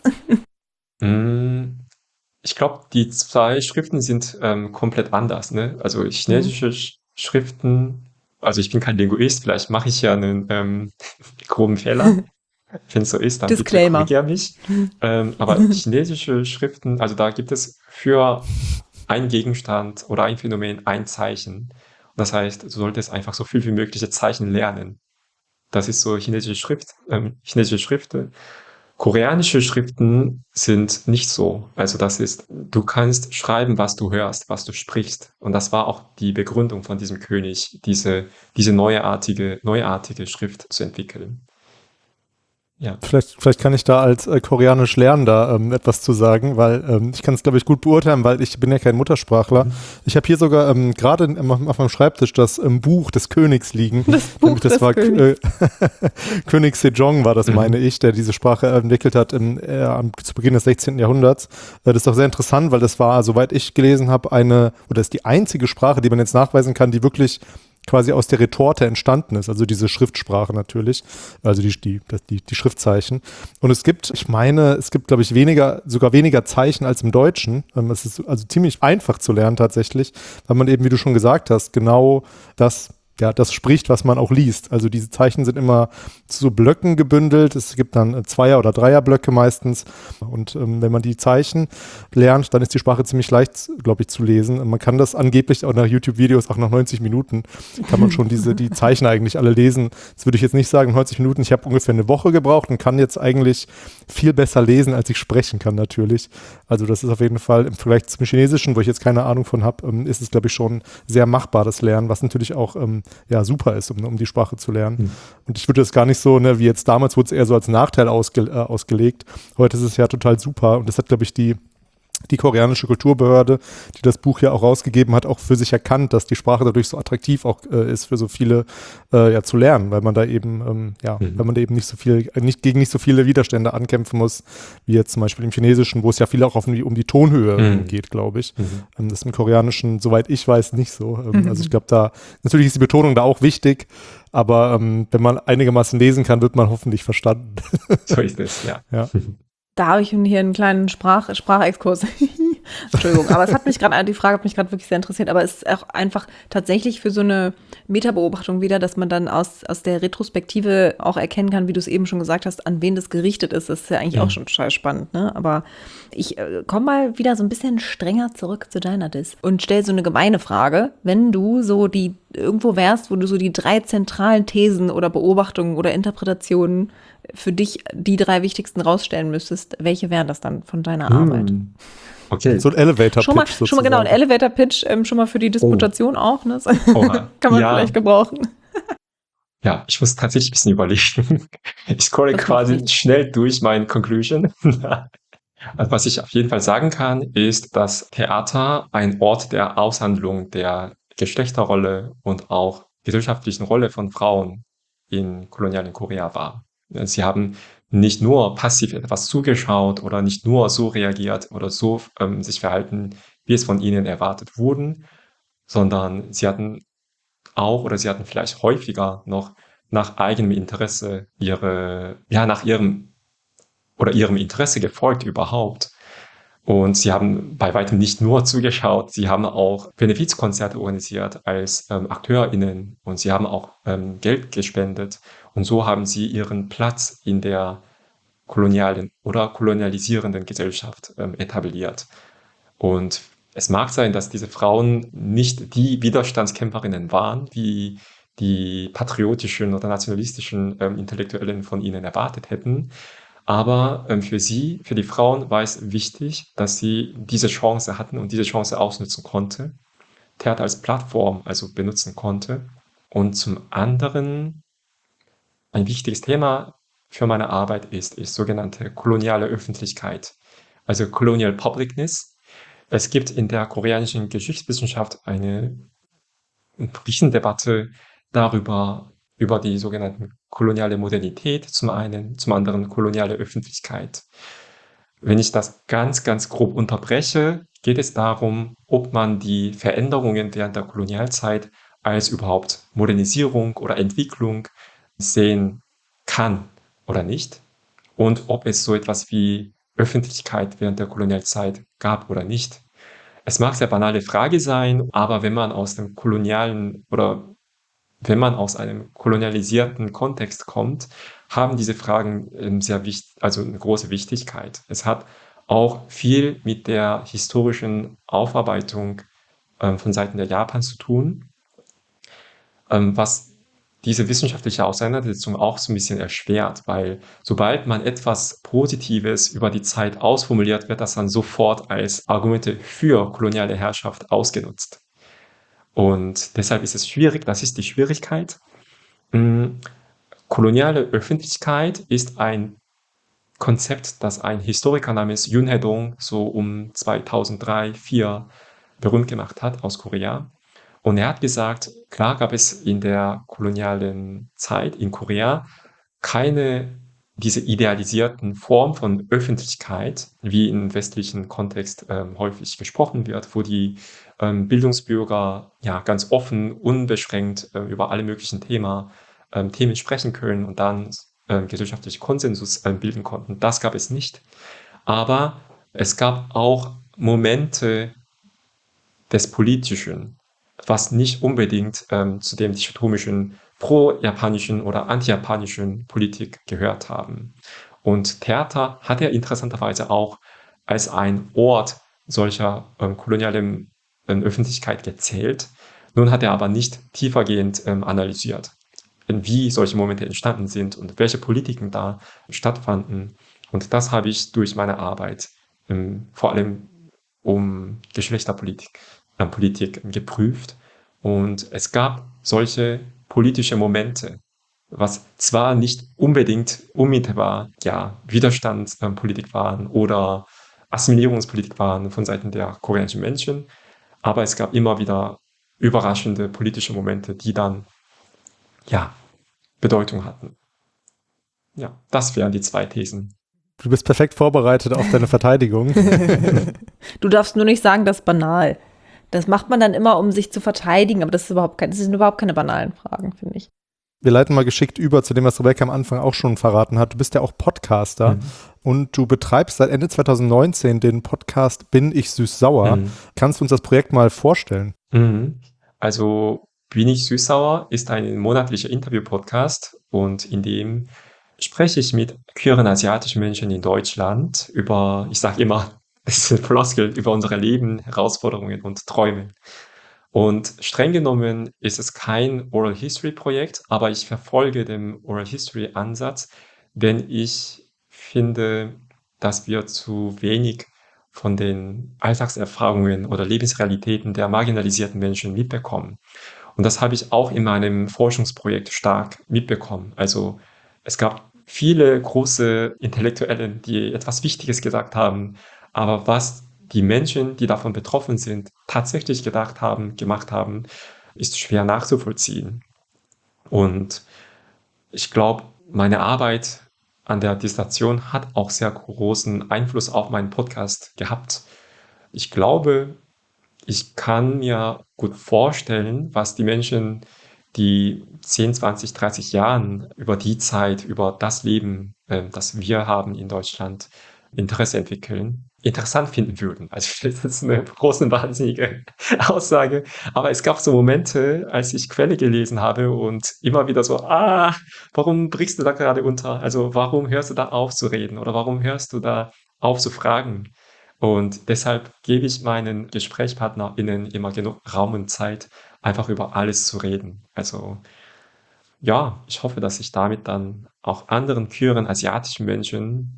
Hm. Ich glaube, die zwei Schriften sind ähm, komplett anders. Ne? Also chinesische Sch- Schriften, also ich bin kein Linguist, vielleicht mache ich ja einen ähm, groben Fehler. Wenn es so ist, dann bitte Disclaimer. korrigier mich. Ähm, aber chinesische Schriften, also da gibt es für einen Gegenstand oder ein Phänomen ein Zeichen. Das heißt, du solltest einfach so viel wie mögliche Zeichen lernen. Das ist so chinesische Schrift, ähm, chinesische Schriften. Koreanische Schriften sind nicht so. Also das ist, du kannst schreiben, was du hörst, was du sprichst. Und das war auch die Begründung von diesem König, diese, diese neuartige, neuartige Schrift zu entwickeln. Ja. Vielleicht, vielleicht kann ich da als äh, koreanisch Lernender ähm, etwas zu sagen, weil ähm, ich kann es, glaube ich, gut beurteilen, weil ich bin ja kein Muttersprachler. Mhm. Ich habe hier sogar ähm, gerade im- auf meinem Schreibtisch das ähm, Buch des Königs liegen. Das Buch Nämlich das des war Königs. Äh, König Sejong war das, Mhm. meine ich, der diese Sprache entwickelt hat im, äh, am, zu Beginn des sechzehnten Jahrhunderts. Äh, das ist doch sehr interessant, weil das war, soweit ich gelesen habe, eine, oder ist die einzige Sprache, die man jetzt nachweisen kann, die wirklich quasi aus der Retorte entstanden ist, also diese Schriftsprache natürlich, also die, die, die, die Schriftzeichen. Und es gibt, ich meine, es gibt, glaube ich, weniger, sogar weniger Zeichen als im Deutschen. Ähm, Es ist also ziemlich einfach zu lernen tatsächlich, weil man eben, wie du schon gesagt hast, genau das, ja, das spricht, was man auch liest. Also diese Zeichen sind immer zu so Blöcken gebündelt. Es gibt dann äh, Zweier- oder Dreierblöcke meistens. Und ähm, wenn man die Zeichen lernt, dann ist die Sprache ziemlich leicht, glaube ich, zu lesen. Und man kann das angeblich auch nach YouTube-Videos, auch nach neunzig Minuten, kann man schon diese, die Zeichen eigentlich alle lesen. Das würde ich jetzt nicht sagen, neunzig Minuten. Ich habe ungefähr eine Woche gebraucht und kann jetzt eigentlich viel besser lesen, als ich sprechen kann natürlich. Also das ist auf jeden Fall im Vergleich zum Chinesischen, wo ich jetzt keine Ahnung von habe, ähm, ist es, glaube ich, schon sehr machbar, das Lernen, was natürlich auch ähm, ja, super ist, um, um die Sprache zu lernen. Mhm. Und ich würde das gar nicht so, ne, wie jetzt damals wurde es eher so als Nachteil ausge, äh, ausgelegt. Heute ist es ja total super. Und das hat, glaube ich, die die koreanische Kulturbehörde, die das Buch ja auch rausgegeben hat, auch für sich erkannt, dass die Sprache dadurch so attraktiv auch äh, ist für so viele äh, ja zu lernen, weil man da eben ähm, ja, Mhm. weil man da eben nicht so viel, äh, nicht gegen nicht so viele Widerstände ankämpfen muss, wie jetzt zum Beispiel im Chinesischen, wo es ja viel auch auf die, um die Tonhöhe ähm, Mhm. geht, glaube ich. Mhm. Ähm, das ist im Koreanischen, soweit ich weiß, nicht so. Ähm, Mhm. Also ich glaube, da natürlich ist die Betonung da auch wichtig, aber ähm, wenn man einigermaßen lesen kann, wird man hoffentlich verstanden. So ist es, ja. Ja. Da habe ich hier einen kleinen Sprach, Sprachexkurs. Entschuldigung, aber es hat mich gerade, die Frage hat mich gerade wirklich sehr interessiert, aber es ist auch einfach tatsächlich für so eine Metabeobachtung wieder, dass man dann aus, aus der Retrospektive auch erkennen kann, wie du es eben schon gesagt hast, an wen das gerichtet ist. Das ist ja eigentlich Mhm. auch schon total spannend, ne? Aber ich äh, komme mal wieder so ein bisschen strenger zurück zu deiner Dis und stell so eine gemeine Frage. Wenn du so die irgendwo wärst, wo du so die drei zentralen Thesen oder Beobachtungen oder Interpretationen für dich die drei wichtigsten rausstellen müsstest, welche wären das dann von deiner Arbeit? Mhm. Okay. So ein Elevator-Pitch Schon mal, sozusagen. schon mal genau, ein Elevator-Pitch, ähm, schon mal für die Disputation auch, ne? Das Oha. kann man Ja. vielleicht gebrauchen. Ja, ich muss tatsächlich ein bisschen überlegen. Ich scrolle Das macht quasi nichts. schnell durch meine Conclusion. Also was ich auf jeden Fall sagen kann, ist, dass Theater ein Ort der Aushandlung der Geschlechterrolle und auch gesellschaftlichen Rolle von Frauen in kolonialen Korea war. Sie haben nicht nur passiv etwas zugeschaut oder nicht nur so reagiert oder so ähm, sich verhalten, wie es von ihnen erwartet wurden, sondern sie hatten auch oder sie hatten vielleicht häufiger noch nach eigenem Interesse ihre, ja, nach ihrem oder ihrem Interesse gefolgt überhaupt. Und sie haben bei weitem nicht nur zugeschaut, sie haben auch Benefizkonzerte organisiert als ähm, AkteurInnen und sie haben auch ähm, Geld gespendet. Und so haben sie ihren Platz in der kolonialen oder kolonialisierenden Gesellschaft ähm, etabliert. Und es mag sein, dass diese Frauen nicht die Widerstandskämpferinnen waren, wie die patriotischen oder nationalistischen ähm, Intellektuellen von ihnen erwartet hätten. Aber ähm, für sie, für die Frauen war es wichtig, dass sie diese Chance hatten und diese Chance ausnutzen konnte, Theater als Plattform also benutzen konnte. Und zum anderen ein wichtiges Thema für meine Arbeit ist, ist sogenannte koloniale Öffentlichkeit, also Colonial Publicness. Es gibt in der koreanischen Geschichtswissenschaft eine Riesendebatte darüber, über die sogenannten koloniale Modernität zum einen, zum anderen koloniale Öffentlichkeit. Wenn ich das ganz, ganz grob unterbreche, geht es darum, ob man die Veränderungen während der Kolonialzeit als überhaupt Modernisierung oder Entwicklung sehen kann oder nicht und ob es so etwas wie Öffentlichkeit während der Kolonialzeit gab oder nicht. Es mag sehr banale Frage sein, aber wenn man aus dem kolonialen oder wenn man aus einem kolonialisierten Kontext kommt, haben diese Fragen ähm, sehr wichtig, also eine große Wichtigkeit. Es hat auch viel mit der historischen Aufarbeitung ähm, von Seiten der Japans zu tun, ähm, was diese wissenschaftliche Auseinandersetzung auch so ein bisschen erschwert, weil sobald man etwas Positives über die Zeit ausformuliert, wird das dann sofort als Argumente für koloniale Herrschaft ausgenutzt. Und deshalb ist es schwierig, das ist die Schwierigkeit. Mm, Koloniale Öffentlichkeit ist ein Konzept, das ein Historiker namens Yoon Hae-dong so um zweitausenddrei, zweitausendvier berühmt gemacht hat aus Korea. Und er hat gesagt, klar gab es in der kolonialen Zeit in Korea keine diese idealisierten Form von Öffentlichkeit, wie im westlichen Kontext ähm, häufig gesprochen wird, wo die ähm, Bildungsbürger ja ganz offen, unbeschränkt äh, über alle möglichen Thema, ähm, Themen sprechen können und dann ähm, gesellschaftlichen Konsensus ähm, bilden konnten. Das gab es nicht. Aber es gab auch Momente des Politischen, was nicht unbedingt ähm, zu dem dichotomischen pro-japanischen oder anti-japanischen Politik gehört haben. Und Theater hat er interessanterweise auch als ein Ort solcher ähm, kolonialen ähm, Öffentlichkeit gezählt. Nun hat er aber nicht tiefergehend ähm, analysiert, wie solche Momente entstanden sind und welche Politiken da stattfanden. Und das habe ich durch meine Arbeit ähm, vor allem um Geschlechterpolitik äh, Politik geprüft. Und es gab solche politische Momente, was zwar nicht unbedingt unmittelbar ja, Widerstandspolitik waren oder Assimilierungspolitik waren von Seiten der koreanischen Menschen, aber es gab immer wieder überraschende politische Momente, die dann ja Bedeutung hatten. Ja, das wären die zwei Thesen. Du bist perfekt vorbereitet auf deine Verteidigung. Du darfst nur nicht sagen, das ist banal. Das macht man dann immer, um sich zu verteidigen, aber das ist überhaupt kein, das sind überhaupt keine banalen Fragen, finde ich. Wir leiten mal geschickt über zu dem, was Rebecca am Anfang auch schon verraten hat. Du bist ja auch Podcaster mhm. und du betreibst seit Ende zweitausendneunzehn den Podcast Bin ich süß-sauer. Mhm. Kannst du uns das Projekt mal vorstellen? Mhm. Also Bin ich süß-sauer ist ein monatlicher Interview-Podcast und in dem spreche ich mit queeren asiatischen Menschen in Deutschland über, ich sage immer, es ist eine Floskel, über unsere Leben, Herausforderungen und Träume. Und streng genommen ist es kein Oral History Projekt, aber ich verfolge den Oral History Ansatz, denn ich finde, dass wir zu wenig von den Alltagserfahrungen oder Lebensrealitäten der marginalisierten Menschen mitbekommen. Und das habe ich auch in meinem Forschungsprojekt stark mitbekommen. Also es gab viele große Intellektuelle, die etwas Wichtiges gesagt haben, aber was die Menschen, die davon betroffen sind, tatsächlich gedacht haben, gemacht haben, ist schwer nachzuvollziehen. Und ich glaube, meine Arbeit an der Dissertation hat auch sehr großen Einfluss auf meinen Podcast gehabt. Ich glaube, ich kann mir gut vorstellen, was die Menschen die zehn, zwanzig, dreißig Jahren über die Zeit, über das Leben, äh, das wir haben in Deutschland, Interesse entwickeln, interessant finden würden. Also das ist eine große, wahnsinnige Aussage. Aber es gab so Momente, als ich Quelle gelesen habe und immer wieder so, ah, warum brichst du da gerade unter? Also warum hörst du da auf zu reden? Oder warum hörst du da auf zu fragen? Und deshalb gebe ich meinen GesprächspartnerInnen immer genug Raum und Zeit, einfach über alles zu reden. Also ja, ich hoffe, dass ich damit dann auch anderen queeren asiatischen Menschen,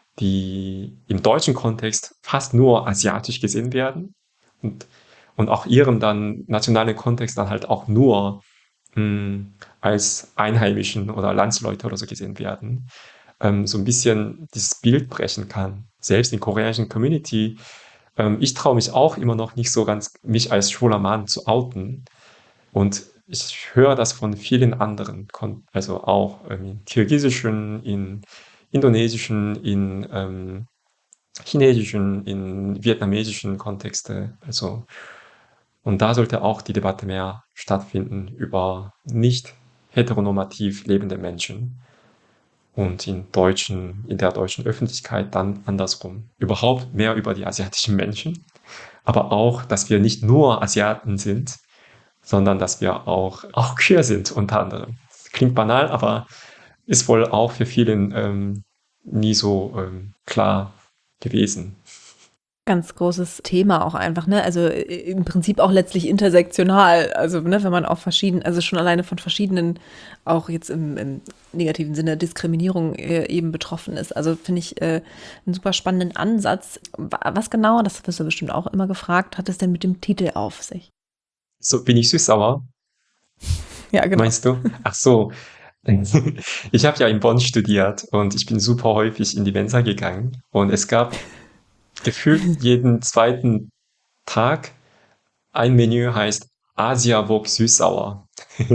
die im deutschen Kontext fast nur asiatisch gesehen werden und, und auch ihrem dann nationalen Kontext dann halt auch nur mh, als Einheimischen oder Landsleute oder so gesehen werden, ähm, so ein bisschen dieses Bild brechen kann. Selbst in der koreanischen Community, ähm, ich traue mich auch immer noch nicht so ganz, mich als schwuler Mann zu outen. Und ich höre das von vielen anderen, Kon also auch ähm, in kirgisischen, in indonesischen, in ähm, chinesischen, in vietnamesischen Kontexte. Also, und da sollte auch die Debatte mehr stattfinden über nicht heteronormativ lebende Menschen und in deutschen, in der deutschen Öffentlichkeit dann andersrum. Überhaupt mehr über die asiatischen Menschen, aber auch, dass wir nicht nur Asiaten sind, sondern dass wir auch, auch queer sind, unter anderem. Klingt banal, aber ist wohl auch für vielen ähm, nie so ähm, klar gewesen. Ganz großes Thema auch einfach, ne? Also äh, im Prinzip auch letztlich intersektional. Also, ne, wenn man auch verschieden, also schon alleine von verschiedenen, auch jetzt im, im negativen Sinne Diskriminierung äh, eben betroffen ist. Also finde ich äh, einen super spannenden Ansatz. Wa- Was genau, das wirst du bestimmt auch immer gefragt, hat es denn mit dem Titel auf sich? So, bin ich süß-sauer, Ja, genau. meinst du? Ach so. Ich habe ja in Bonn studiert und ich bin super häufig in die Mensa gegangen und es gab gefühlt jeden zweiten Tag ein Menü heißt Asia-Wok süß-sauer.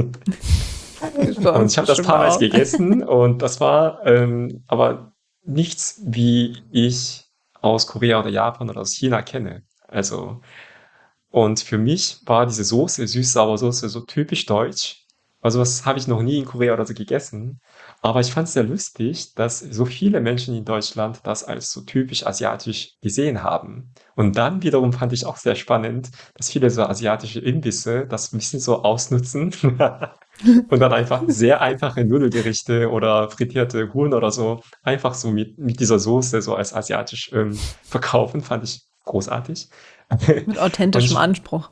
Ist bei Und uns ich habe das bestimmt paar Mal auch. gegessen und das war ähm, aber nichts, wie ich aus Korea oder Japan oder aus China kenne. Also, und für mich war diese Soße, süß-saure Soße, so typisch deutsch. Also das habe ich noch nie in Korea oder so gegessen. Aber ich fand es sehr lustig, dass so viele Menschen in Deutschland das als so typisch asiatisch gesehen haben. Und dann wiederum fand ich auch sehr spannend, dass viele so asiatische Imbisse das ein bisschen so ausnutzen und dann einfach sehr einfache Nudelgerichte oder frittierte Huhn oder so einfach so mit, mit dieser Soße so als asiatisch ähm, verkaufen, fand ich großartig. Mit Und authentischem ich, Anspruch.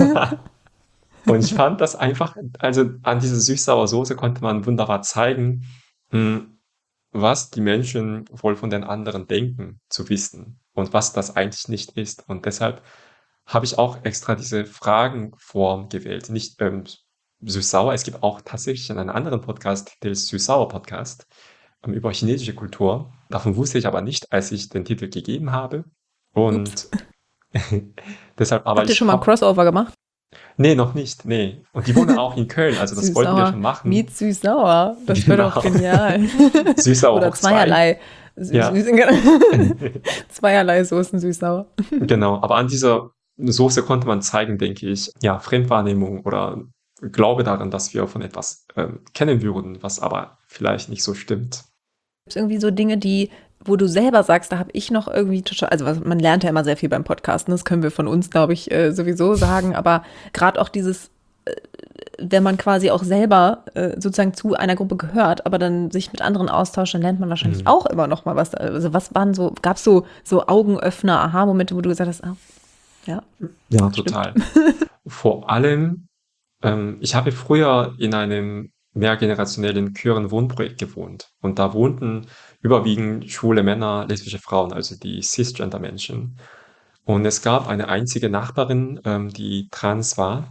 und ich fand das einfach, also an dieser süß-sauer Soße konnte man wunderbar zeigen, mh, was die Menschen wohl von den anderen denken, zu wissen und was das eigentlich nicht ist. Und deshalb habe ich auch extra diese Fragenform gewählt. Nicht ähm, süß-sauer, es gibt auch tatsächlich einen anderen Podcast, der ist Süß-sauer-Podcast ähm, über chinesische Kultur. Davon wusste ich aber nicht, als ich den Titel gegeben habe. Ups. Und deshalb, aber Habt ihr schon ich mal ein habe Crossover gemacht? nee, noch nicht, nee. Und die wohnen auch in Köln, also das wollten wir Süß-sauer, schon machen. Miet süß-sauer. Das wäre doch Genau. genial. Süß-sauer Oder hoch zwei. zweierlei. Süß, Ja, süß, zweierlei Soßen süß-sauer. genau. Aber an dieser Soße konnte man zeigen, denke ich, ja, Fremdwahrnehmung oder Glaube daran, dass wir von etwas ähm, kennen würden, was aber vielleicht nicht so stimmt. Gibt es irgendwie so Dinge, die, wo du selber sagst, da habe ich noch irgendwie total, also was, man lernt ja immer sehr viel beim Podcasten, das können wir von uns, glaube ich, äh, sowieso sagen, aber gerade auch dieses, äh, wenn man quasi auch selber äh, sozusagen zu einer Gruppe gehört, aber dann sich mit anderen austauscht, dann lernt man wahrscheinlich Mhm. auch immer noch mal was. Also was waren so, gab es so, so Augenöffner, Aha-Momente, wo du gesagt hast, ah, ja, Ja, stimmt. total. Vor allem, ähm, ich habe früher in einem mehrgenerationellen queeren Wohnprojekt gewohnt und da wohnten überwiegend schwule Männer, lesbische Frauen, also die Cisgender-Menschen. Und es gab eine einzige Nachbarin, ähm, die trans war.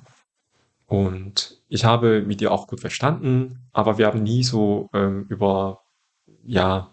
Und ich habe mit ihr auch gut verstanden, aber wir haben nie so ähm, über, ja,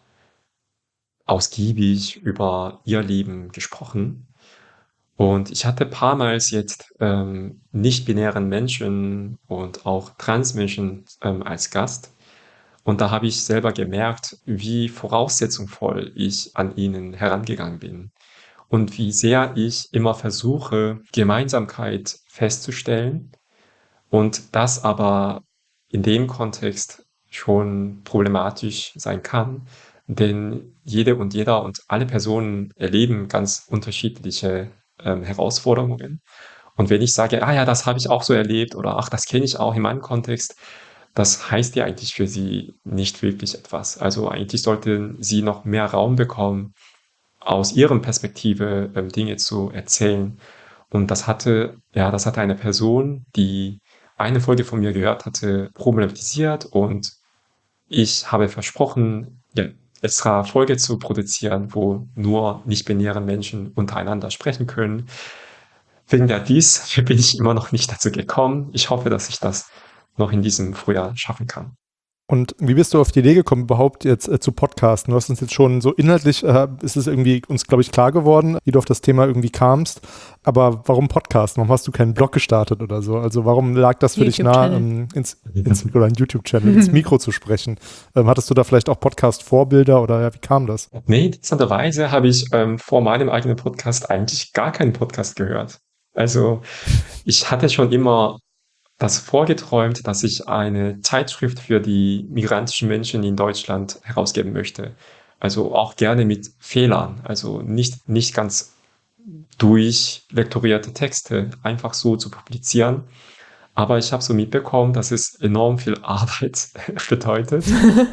ausgiebig über ihr Leben gesprochen. Und ich hatte paarmals jetzt ähm, nicht-binären Menschen und auch Transmenschen ähm, als Gast. Und da habe ich selber gemerkt, wie voraussetzungsvoll ich an ihnen herangegangen bin und wie sehr ich immer versuche, Gemeinsamkeit festzustellen und das aber in dem Kontext schon problematisch sein kann, denn jede und jeder und alle Personen erleben ganz unterschiedliche ähm, Herausforderungen. Und wenn ich sage, ah ja, das habe ich auch so erlebt oder ach, das kenne ich auch in meinem Kontext, das heißt ja eigentlich für sie nicht wirklich etwas. Also eigentlich sollten sie noch mehr Raum bekommen, aus ihren Perspektive ähm, Dinge zu erzählen. Und das hatte, ja, das hatte eine Person, die eine Folge von mir gehört hatte, problematisiert und ich habe versprochen, ja, extra Folge zu produzieren, wo nur nicht-binäre Menschen untereinander sprechen können. Wegen der dies bin ich immer noch nicht dazu gekommen. Ich hoffe, dass ich das noch in diesem Frühjahr schaffen kann. Und wie bist du auf die Idee gekommen, überhaupt jetzt äh, zu podcasten? Du hast uns jetzt schon so inhaltlich, äh, ist es irgendwie uns, glaube ich, klar geworden, wie du auf das Thema irgendwie kamst. Aber warum Podcasten? Warum hast du keinen Blog gestartet oder so? Also warum lag das für dich nah, ähm, ins, ins oder ein YouTube-Channel, ins Mikro zu sprechen? Ähm, hattest du da vielleicht auch Podcast-Vorbilder oder ja, wie kam das? Nee, interessanterweise habe ich ähm, vor meinem eigenen Podcast eigentlich gar keinen Podcast gehört. Also ich hatte schon immer das vorgeträumt, dass ich eine Zeitschrift für die migrantischen Menschen in Deutschland herausgeben möchte. Also auch gerne mit Fehlern, also nicht, nicht ganz durchlektorierte Texte einfach so zu publizieren. Aber ich habe so mitbekommen, dass es enorm viel Arbeit bedeutet.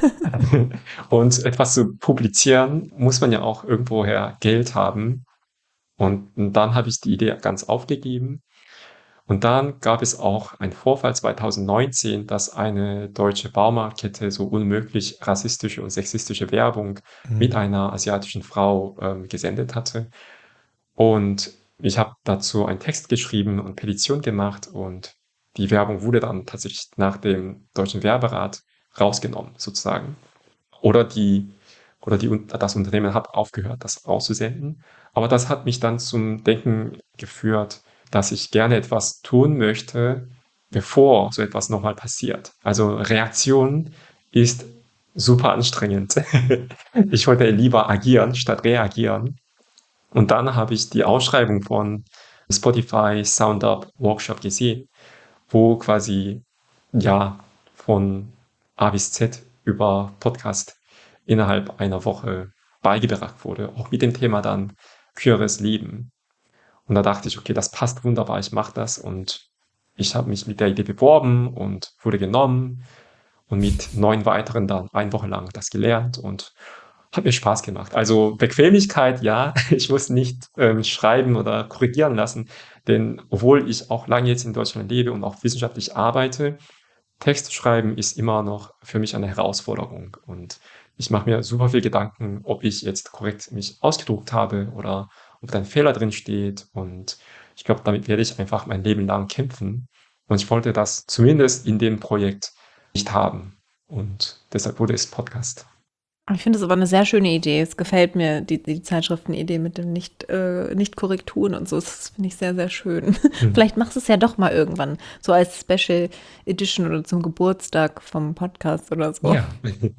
Und etwas zu publizieren, muss man ja auch irgendwoher Geld haben. Und dann habe ich die Idee ganz aufgegeben. Und dann gab es auch einen Vorfall zwanzig neunzehn, dass eine deutsche Baumarktkette so unmöglich rassistische und sexistische Werbung Mhm. mit einer asiatischen Frau ähm, gesendet hatte. Und ich habe dazu einen Text geschrieben und Petition gemacht und die Werbung wurde dann tatsächlich nach dem Deutschen Werberat rausgenommen, sozusagen. Oder die, oder die, das Unternehmen hat aufgehört, das auszusenden. Aber das hat mich dann zum Denken geführt, dass ich gerne etwas tun möchte, bevor so etwas nochmal passiert. Also Reaktion ist super anstrengend. Ich wollte lieber agieren statt reagieren. Und dann habe ich die Ausschreibung von Spotify SoundUp Workshop gesehen, wo quasi, ja, von A bis Z über Podcast innerhalb einer Woche beigebracht wurde, auch mit dem Thema dann queeres Leben. Und da dachte ich, okay, das passt wunderbar, ich mache das. Und ich habe mich mit der Idee beworben und wurde genommen und mit neun weiteren dann eine Woche lang das gelernt und hat mir Spaß gemacht. Also Bequemlichkeit, ja, ich muss nicht ähm, schreiben oder korrigieren lassen, denn obwohl ich auch lange jetzt in Deutschland lebe und auch wissenschaftlich arbeite, Text schreiben ist immer noch für mich eine Herausforderung und ich mache mir super viel Gedanken, ob ich jetzt korrekt mich ausgedruckt habe oder ob da ein Fehler drin steht und ich glaube, damit werde ich einfach mein Leben lang kämpfen und ich wollte das zumindest in dem Projekt nicht haben und deshalb wurde es Podcast. Ich finde es aber eine sehr schöne Idee. Es gefällt mir, die, die Zeitschriftenidee mit den Nicht, äh, Nicht-Korrekturen und so. Das finde ich sehr, sehr schön. Mhm. Vielleicht machst du es ja doch mal irgendwann, so als Special Edition oder zum Geburtstag vom Podcast oder so. Ja.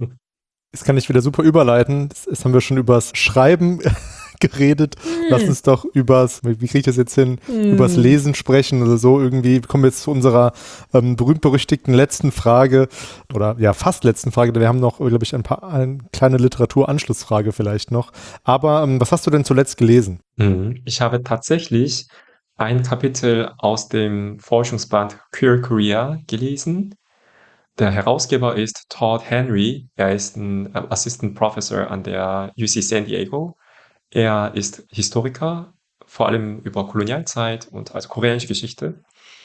Das kann ich wieder super überleiten. Das, das haben wir schon übers Schreiben geredet. Hm. Lass uns doch übers, wie kriege ich das jetzt hin, Hm. übers Lesen sprechen oder so irgendwie. Kommen wir jetzt zu unserer ähm, berühmt-berüchtigten letzten Frage oder ja, fast letzten Frage. Wir haben noch, glaube ich, ein paar, eine kleine Literaturanschlussfrage vielleicht noch. Aber ähm, was hast du denn zuletzt gelesen? Mhm. Ich habe tatsächlich ein Kapitel aus dem Forschungsband Queer Korea gelesen. Der Herausgeber ist Todd Henry. Er ist ein äh, Assistant Professor an der U C San Diego. Er ist Historiker, vor allem über Kolonialzeit und also koreanische Geschichte.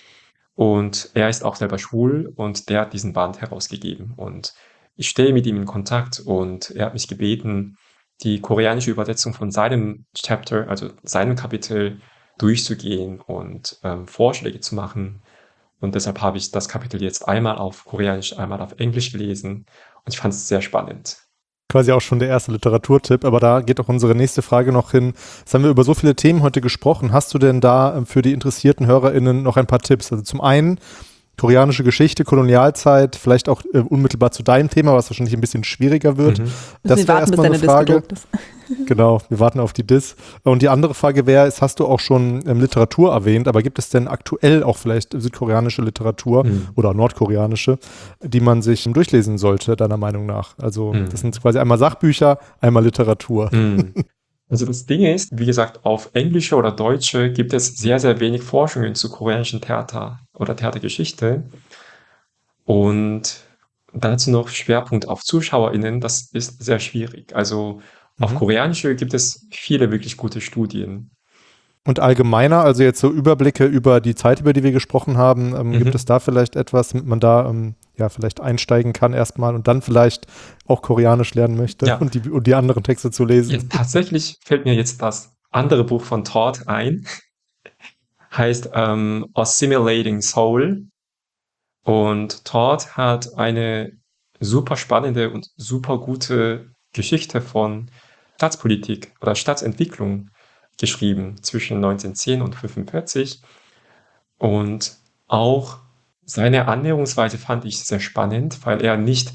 Und er ist auch selber schwul und der hat diesen Band herausgegeben. Und ich stehe mit ihm in Kontakt und er hat mich gebeten, die koreanische Übersetzung von seinem Chapter, also seinem Kapitel, durchzugehen und ähm, Vorschläge zu machen. Und deshalb habe ich das Kapitel jetzt einmal auf Koreanisch, einmal auf Englisch gelesen. Und ich fand es sehr spannend. Quasi auch schon der erste Literaturtipp, aber da geht auch unsere nächste Frage noch hin. Jetzt haben wir über so viele Themen heute gesprochen. Hast du denn da für die interessierten HörerInnen noch ein paar Tipps? Also zum einen, koreanische Geschichte, Kolonialzeit, vielleicht auch äh, unmittelbar zu deinem Thema, was wahrscheinlich ein bisschen schwieriger wird. Mhm. Das wir wäre warten, bis erstmal eine deine Diss Frage. gedruckt ist. Genau, wir warten auf die Diss. Und die andere Frage wäre, ist, hast du auch schon ähm, Literatur erwähnt, aber gibt es denn aktuell auch vielleicht südkoreanische Literatur Mhm. oder nordkoreanische, die man sich durchlesen sollte, deiner Meinung nach? Also Mhm. das sind quasi einmal Sachbücher, einmal Literatur. Mhm. Also das Ding ist, wie gesagt, auf Englische oder Deutsche gibt es sehr, sehr wenig Forschungen zu koreanischen Theater oder Theatergeschichte. Und dazu noch Schwerpunkt auf ZuschauerInnen, das ist sehr schwierig. Also auf Mhm. Koreanische gibt es viele wirklich gute Studien. Und allgemeiner, also jetzt so Überblicke über die Zeit, über die wir gesprochen haben, ähm, Mhm. gibt es da vielleicht etwas, damit man da ähm, ja vielleicht einsteigen kann erstmal und dann vielleicht auch Koreanisch lernen möchte Ja. und, die, und die anderen Texte zu lesen? Jetzt tatsächlich fällt mir jetzt das andere Buch von Todd ein, heißt ähm, Assimilating Soul. Und Todd hat eine super spannende und super gute Geschichte von Staatspolitik oder Staatsentwicklung geschrieben zwischen neunzehnhundertzehn und fünfundvierzig. Und auch seine Annäherungsweise fand ich sehr spannend, weil er nicht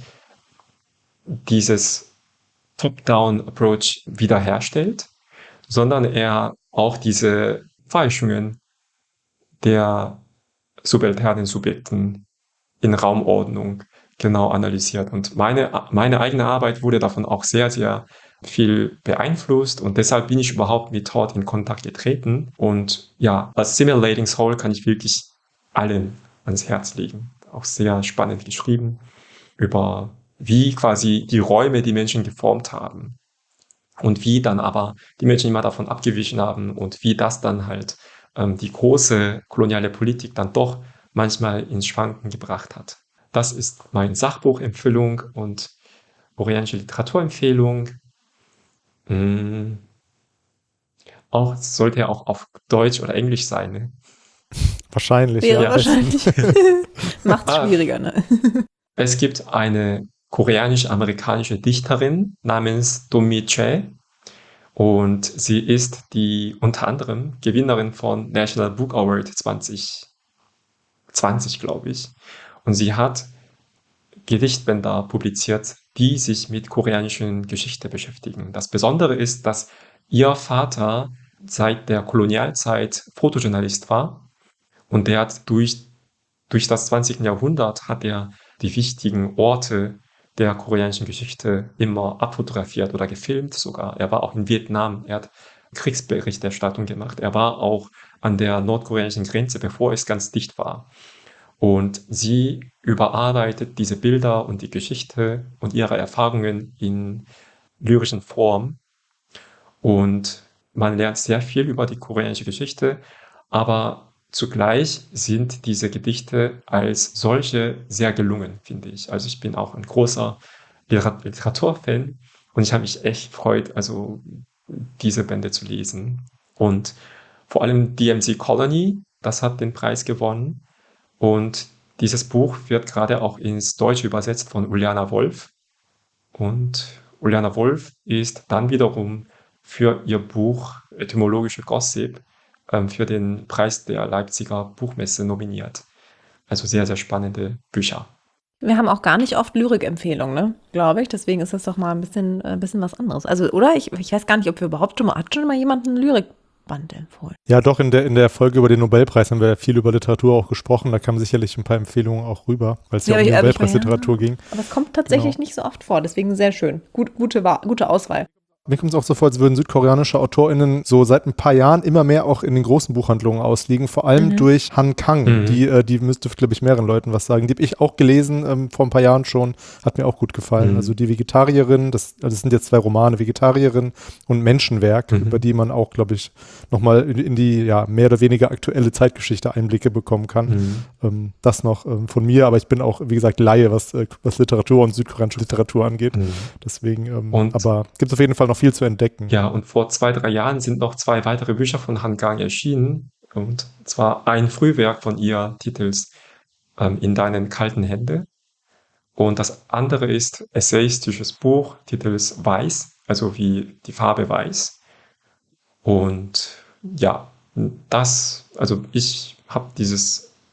dieses Top-Down-Approach wiederherstellt, sondern er auch diese Falschungen der subalternen Subjekten in Raumordnung genau analysiert. Und meine, meine eigene Arbeit wurde davon auch sehr, sehr viel beeinflusst und deshalb bin ich überhaupt mit Todd in Kontakt getreten. Und ja, als Simulating Soul kann ich wirklich allen ans Herz legen. Auch sehr spannend geschrieben über wie quasi die Räume die Menschen geformt haben und wie dann aber die Menschen immer davon abgewichen haben und wie das dann halt ähm, die große koloniale Politik dann doch manchmal ins Schwanken gebracht hat. Das ist meine Sachbuchempfehlung und koreanische Literaturempfehlung. Mm, auch sollte ja auch auf Deutsch oder Englisch sein. Ne? Wahrscheinlich, Wäre ja. wahrscheinlich. Macht's Ah. schwieriger, ne? Es gibt eine koreanisch-amerikanische Dichterin namens Domi Chae und sie ist die unter anderem Gewinnerin von National Book Award zwanzig zwanzig, glaube ich. Und sie hat Gedichtbänder publiziert, die sich mit koreanischen Geschichte beschäftigen. Das Besondere ist, dass ihr Vater seit der Kolonialzeit Fotojournalist war und der hat durch, durch das zwanzigste. Jahrhundert hat er die wichtigen Orte der koreanischen Geschichte immer abfotografiert oder gefilmt sogar. Er war auch in Vietnam, er hat Kriegsberichterstattung gemacht. Er war auch an der nordkoreanischen Grenze, bevor es ganz dicht war. Und sie überarbeitet diese Bilder und die Geschichte und ihre Erfahrungen in lyrischen Form. Und man lernt sehr viel über die koreanische Geschichte, aber zugleich sind diese Gedichte als solche sehr gelungen, finde ich. Also ich bin auch ein großer Literat- Literaturfan und ich habe mich echt gefreut, also diese Bände zu lesen. Und vor allem D M Z Colony, das hat den Preis gewonnen. Und dieses Buch wird gerade auch ins Deutsche übersetzt von Uliana Wolf. Und Uliana Wolf ist dann wiederum für ihr Buch Etymologische Gossip ähm, für den Preis der Leipziger Buchmesse nominiert. Also sehr, sehr spannende Bücher. Wir haben auch gar nicht oft Lyrik-Empfehlungen, ne? Glaube ich. Deswegen ist das doch mal ein bisschen, ein bisschen was anderes. Also, oder? Ich, ich weiß gar nicht, ob wir überhaupt schon mal, hat schon mal jemand einen Lyrikband empfohlen? Ja, doch, in der, in der Folge über den Nobelpreis haben wir ja viel über Literatur auch gesprochen. Da kamen sicherlich ein paar Empfehlungen auch rüber, weil es ja, Ja, um die aber ich- aber ich- Nobelpreisliteratur ging. Aber es kommt tatsächlich Genau. nicht so oft vor. Deswegen sehr schön. Gut, gute, Wa- gute Auswahl. Mir kommt es auch so vor, als würden südkoreanische AutorInnen so seit ein paar Jahren immer mehr auch in den großen Buchhandlungen ausliegen, vor allem Mhm. durch Han Kang. Mhm. Die, äh, die müsste, glaube ich, mehreren Leuten was sagen. Die habe ich auch gelesen ähm, vor ein paar Jahren schon. Hat mir auch gut gefallen. Mhm. Also die Vegetarierin, das, das sind jetzt zwei Romane, Vegetarierin und Menschenwerk, Mhm. über die man auch, glaube ich, nochmal in, in die ja mehr oder weniger aktuelle Zeitgeschichte Einblicke bekommen kann. Mhm. Ähm, das noch ähm, von mir, aber ich bin auch, wie gesagt, Laie, was, äh, was Literatur und südkoreanische Literatur angeht. Mhm. Deswegen, ähm, Und- aber gibt es auf jeden Fall noch viel zu entdecken. Ja, und vor zwei, drei Jahren sind noch zwei weitere Bücher von Han Gang erschienen. Und zwar ein Frühwerk von ihr, titels ähm, In deinen kalten Hände. Und das andere ist essayistisches Buch, titels Weiß, also wie die Farbe Weiß. Und ja, das, also ich habe dieses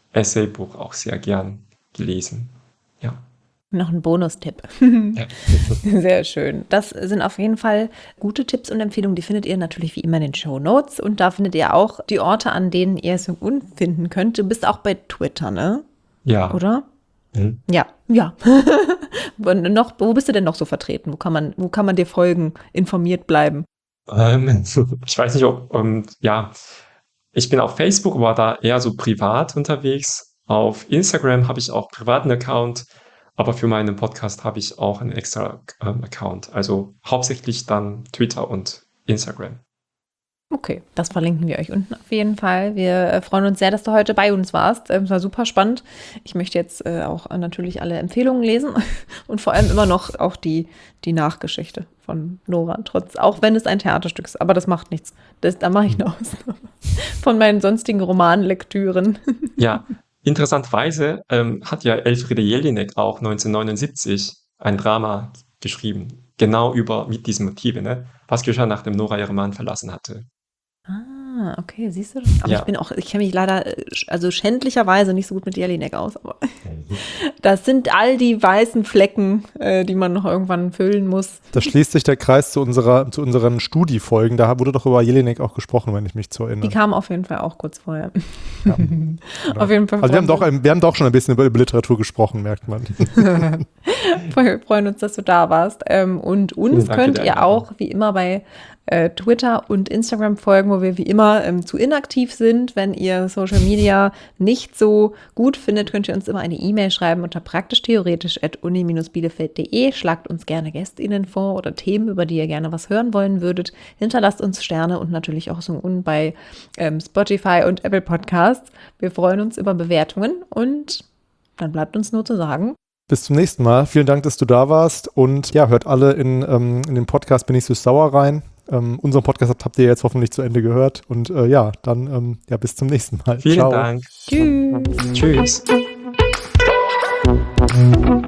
Essaybuch auch sehr gern gelesen. Ja. Noch ein Bonustipp. Ja. Sehr schön. Das sind auf jeden Fall gute Tipps und Empfehlungen. Die findet ihr natürlich wie immer in den Shownotes. Und da findet ihr auch die Orte, an denen ihr Seung-un finden könnt. Du bist auch bei Twitter, ne? Ja. Oder? Mhm. Ja, ja. Und noch, wo bist du denn noch so vertreten? Wo kann man, wo kann man dir folgen, informiert bleiben? Ähm, ich weiß nicht, ob, ähm, ja, ich bin auf Facebook, aber da eher so privat unterwegs. Auf Instagram habe ich auch privaten Account, aber für meinen Podcast habe ich auch einen extra ähm, Account. Also hauptsächlich dann Twitter und Instagram. Okay, das verlinken wir euch unten auf jeden Fall. Wir äh, freuen uns sehr, dass du heute bei uns warst. Ähm, Es war super spannend. Ich möchte jetzt äh, auch äh, natürlich alle Empfehlungen lesen und vor allem immer noch auch die, die Nachgeschichte von Nora, trotz, auch wenn es ein Theaterstück ist. Aber das macht nichts. Das, da mache ich eine Ausnahme von meinen sonstigen Romanlektüren. Ja, interessanterweise ähm, hat ja Elfriede Jelinek auch neunzehnhundertneunundsiebzig ein Drama geschrieben, genau über mit diesen Motiven, ne? Was geschah, nachdem Nora ihren Mann verlassen hatte. Ah, okay, siehst du das? Aber Ja. ich bin auch, ich kenne mich leider, äh, sch- also schändlicherweise nicht so gut mit Jelinek aus, aber das sind all die weißen Flecken, äh, die man noch irgendwann füllen muss. Da schließt sich der Kreis zu unserer, zu unseren Studiefolgen. Da wurde doch über Jelinek auch gesprochen, wenn ich mich zu Die erinnere. kamen auf jeden Fall auch kurz vorher. Ja. Auf jeden Fall. Also wir haben, doch, freuen ein, wir haben doch schon ein bisschen über, über Literatur gesprochen, merkt man. wir freuen uns, dass du da warst. Ähm, Und uns Vielen Dank für könnt die ihr Einladung. auch wie immer bei äh, Twitter und Instagram folgen, wo wir wie immer ähm, zu inaktiv sind. Wenn ihr Social Media nicht so gut findet, könnt ihr uns immer eine E-Mail schreiben unter praktisch-theoretisch at uni Bindestrich bielefeld punkt de. Schlagt uns gerne GästInnen vor oder Themen, über die ihr gerne was hören wollen würdet. Hinterlasst uns Sterne und natürlich auch Seung-un bei ähm, Spotify und Apple Podcasts. Wir freuen uns über Bewertungen und dann bleibt uns nur zu sagen, Bis zum nächsten Mal. Vielen Dank, dass du da warst. Und ja, hört alle in, ähm, in den Podcast Bin ich so sauer rein. Ähm, unseren Podcast habt, habt ihr jetzt hoffentlich zu Ende gehört. Und äh, ja, dann ähm, ja, bis zum nächsten Mal. Vielen Ciao. Dank. tschüss. Tschüss.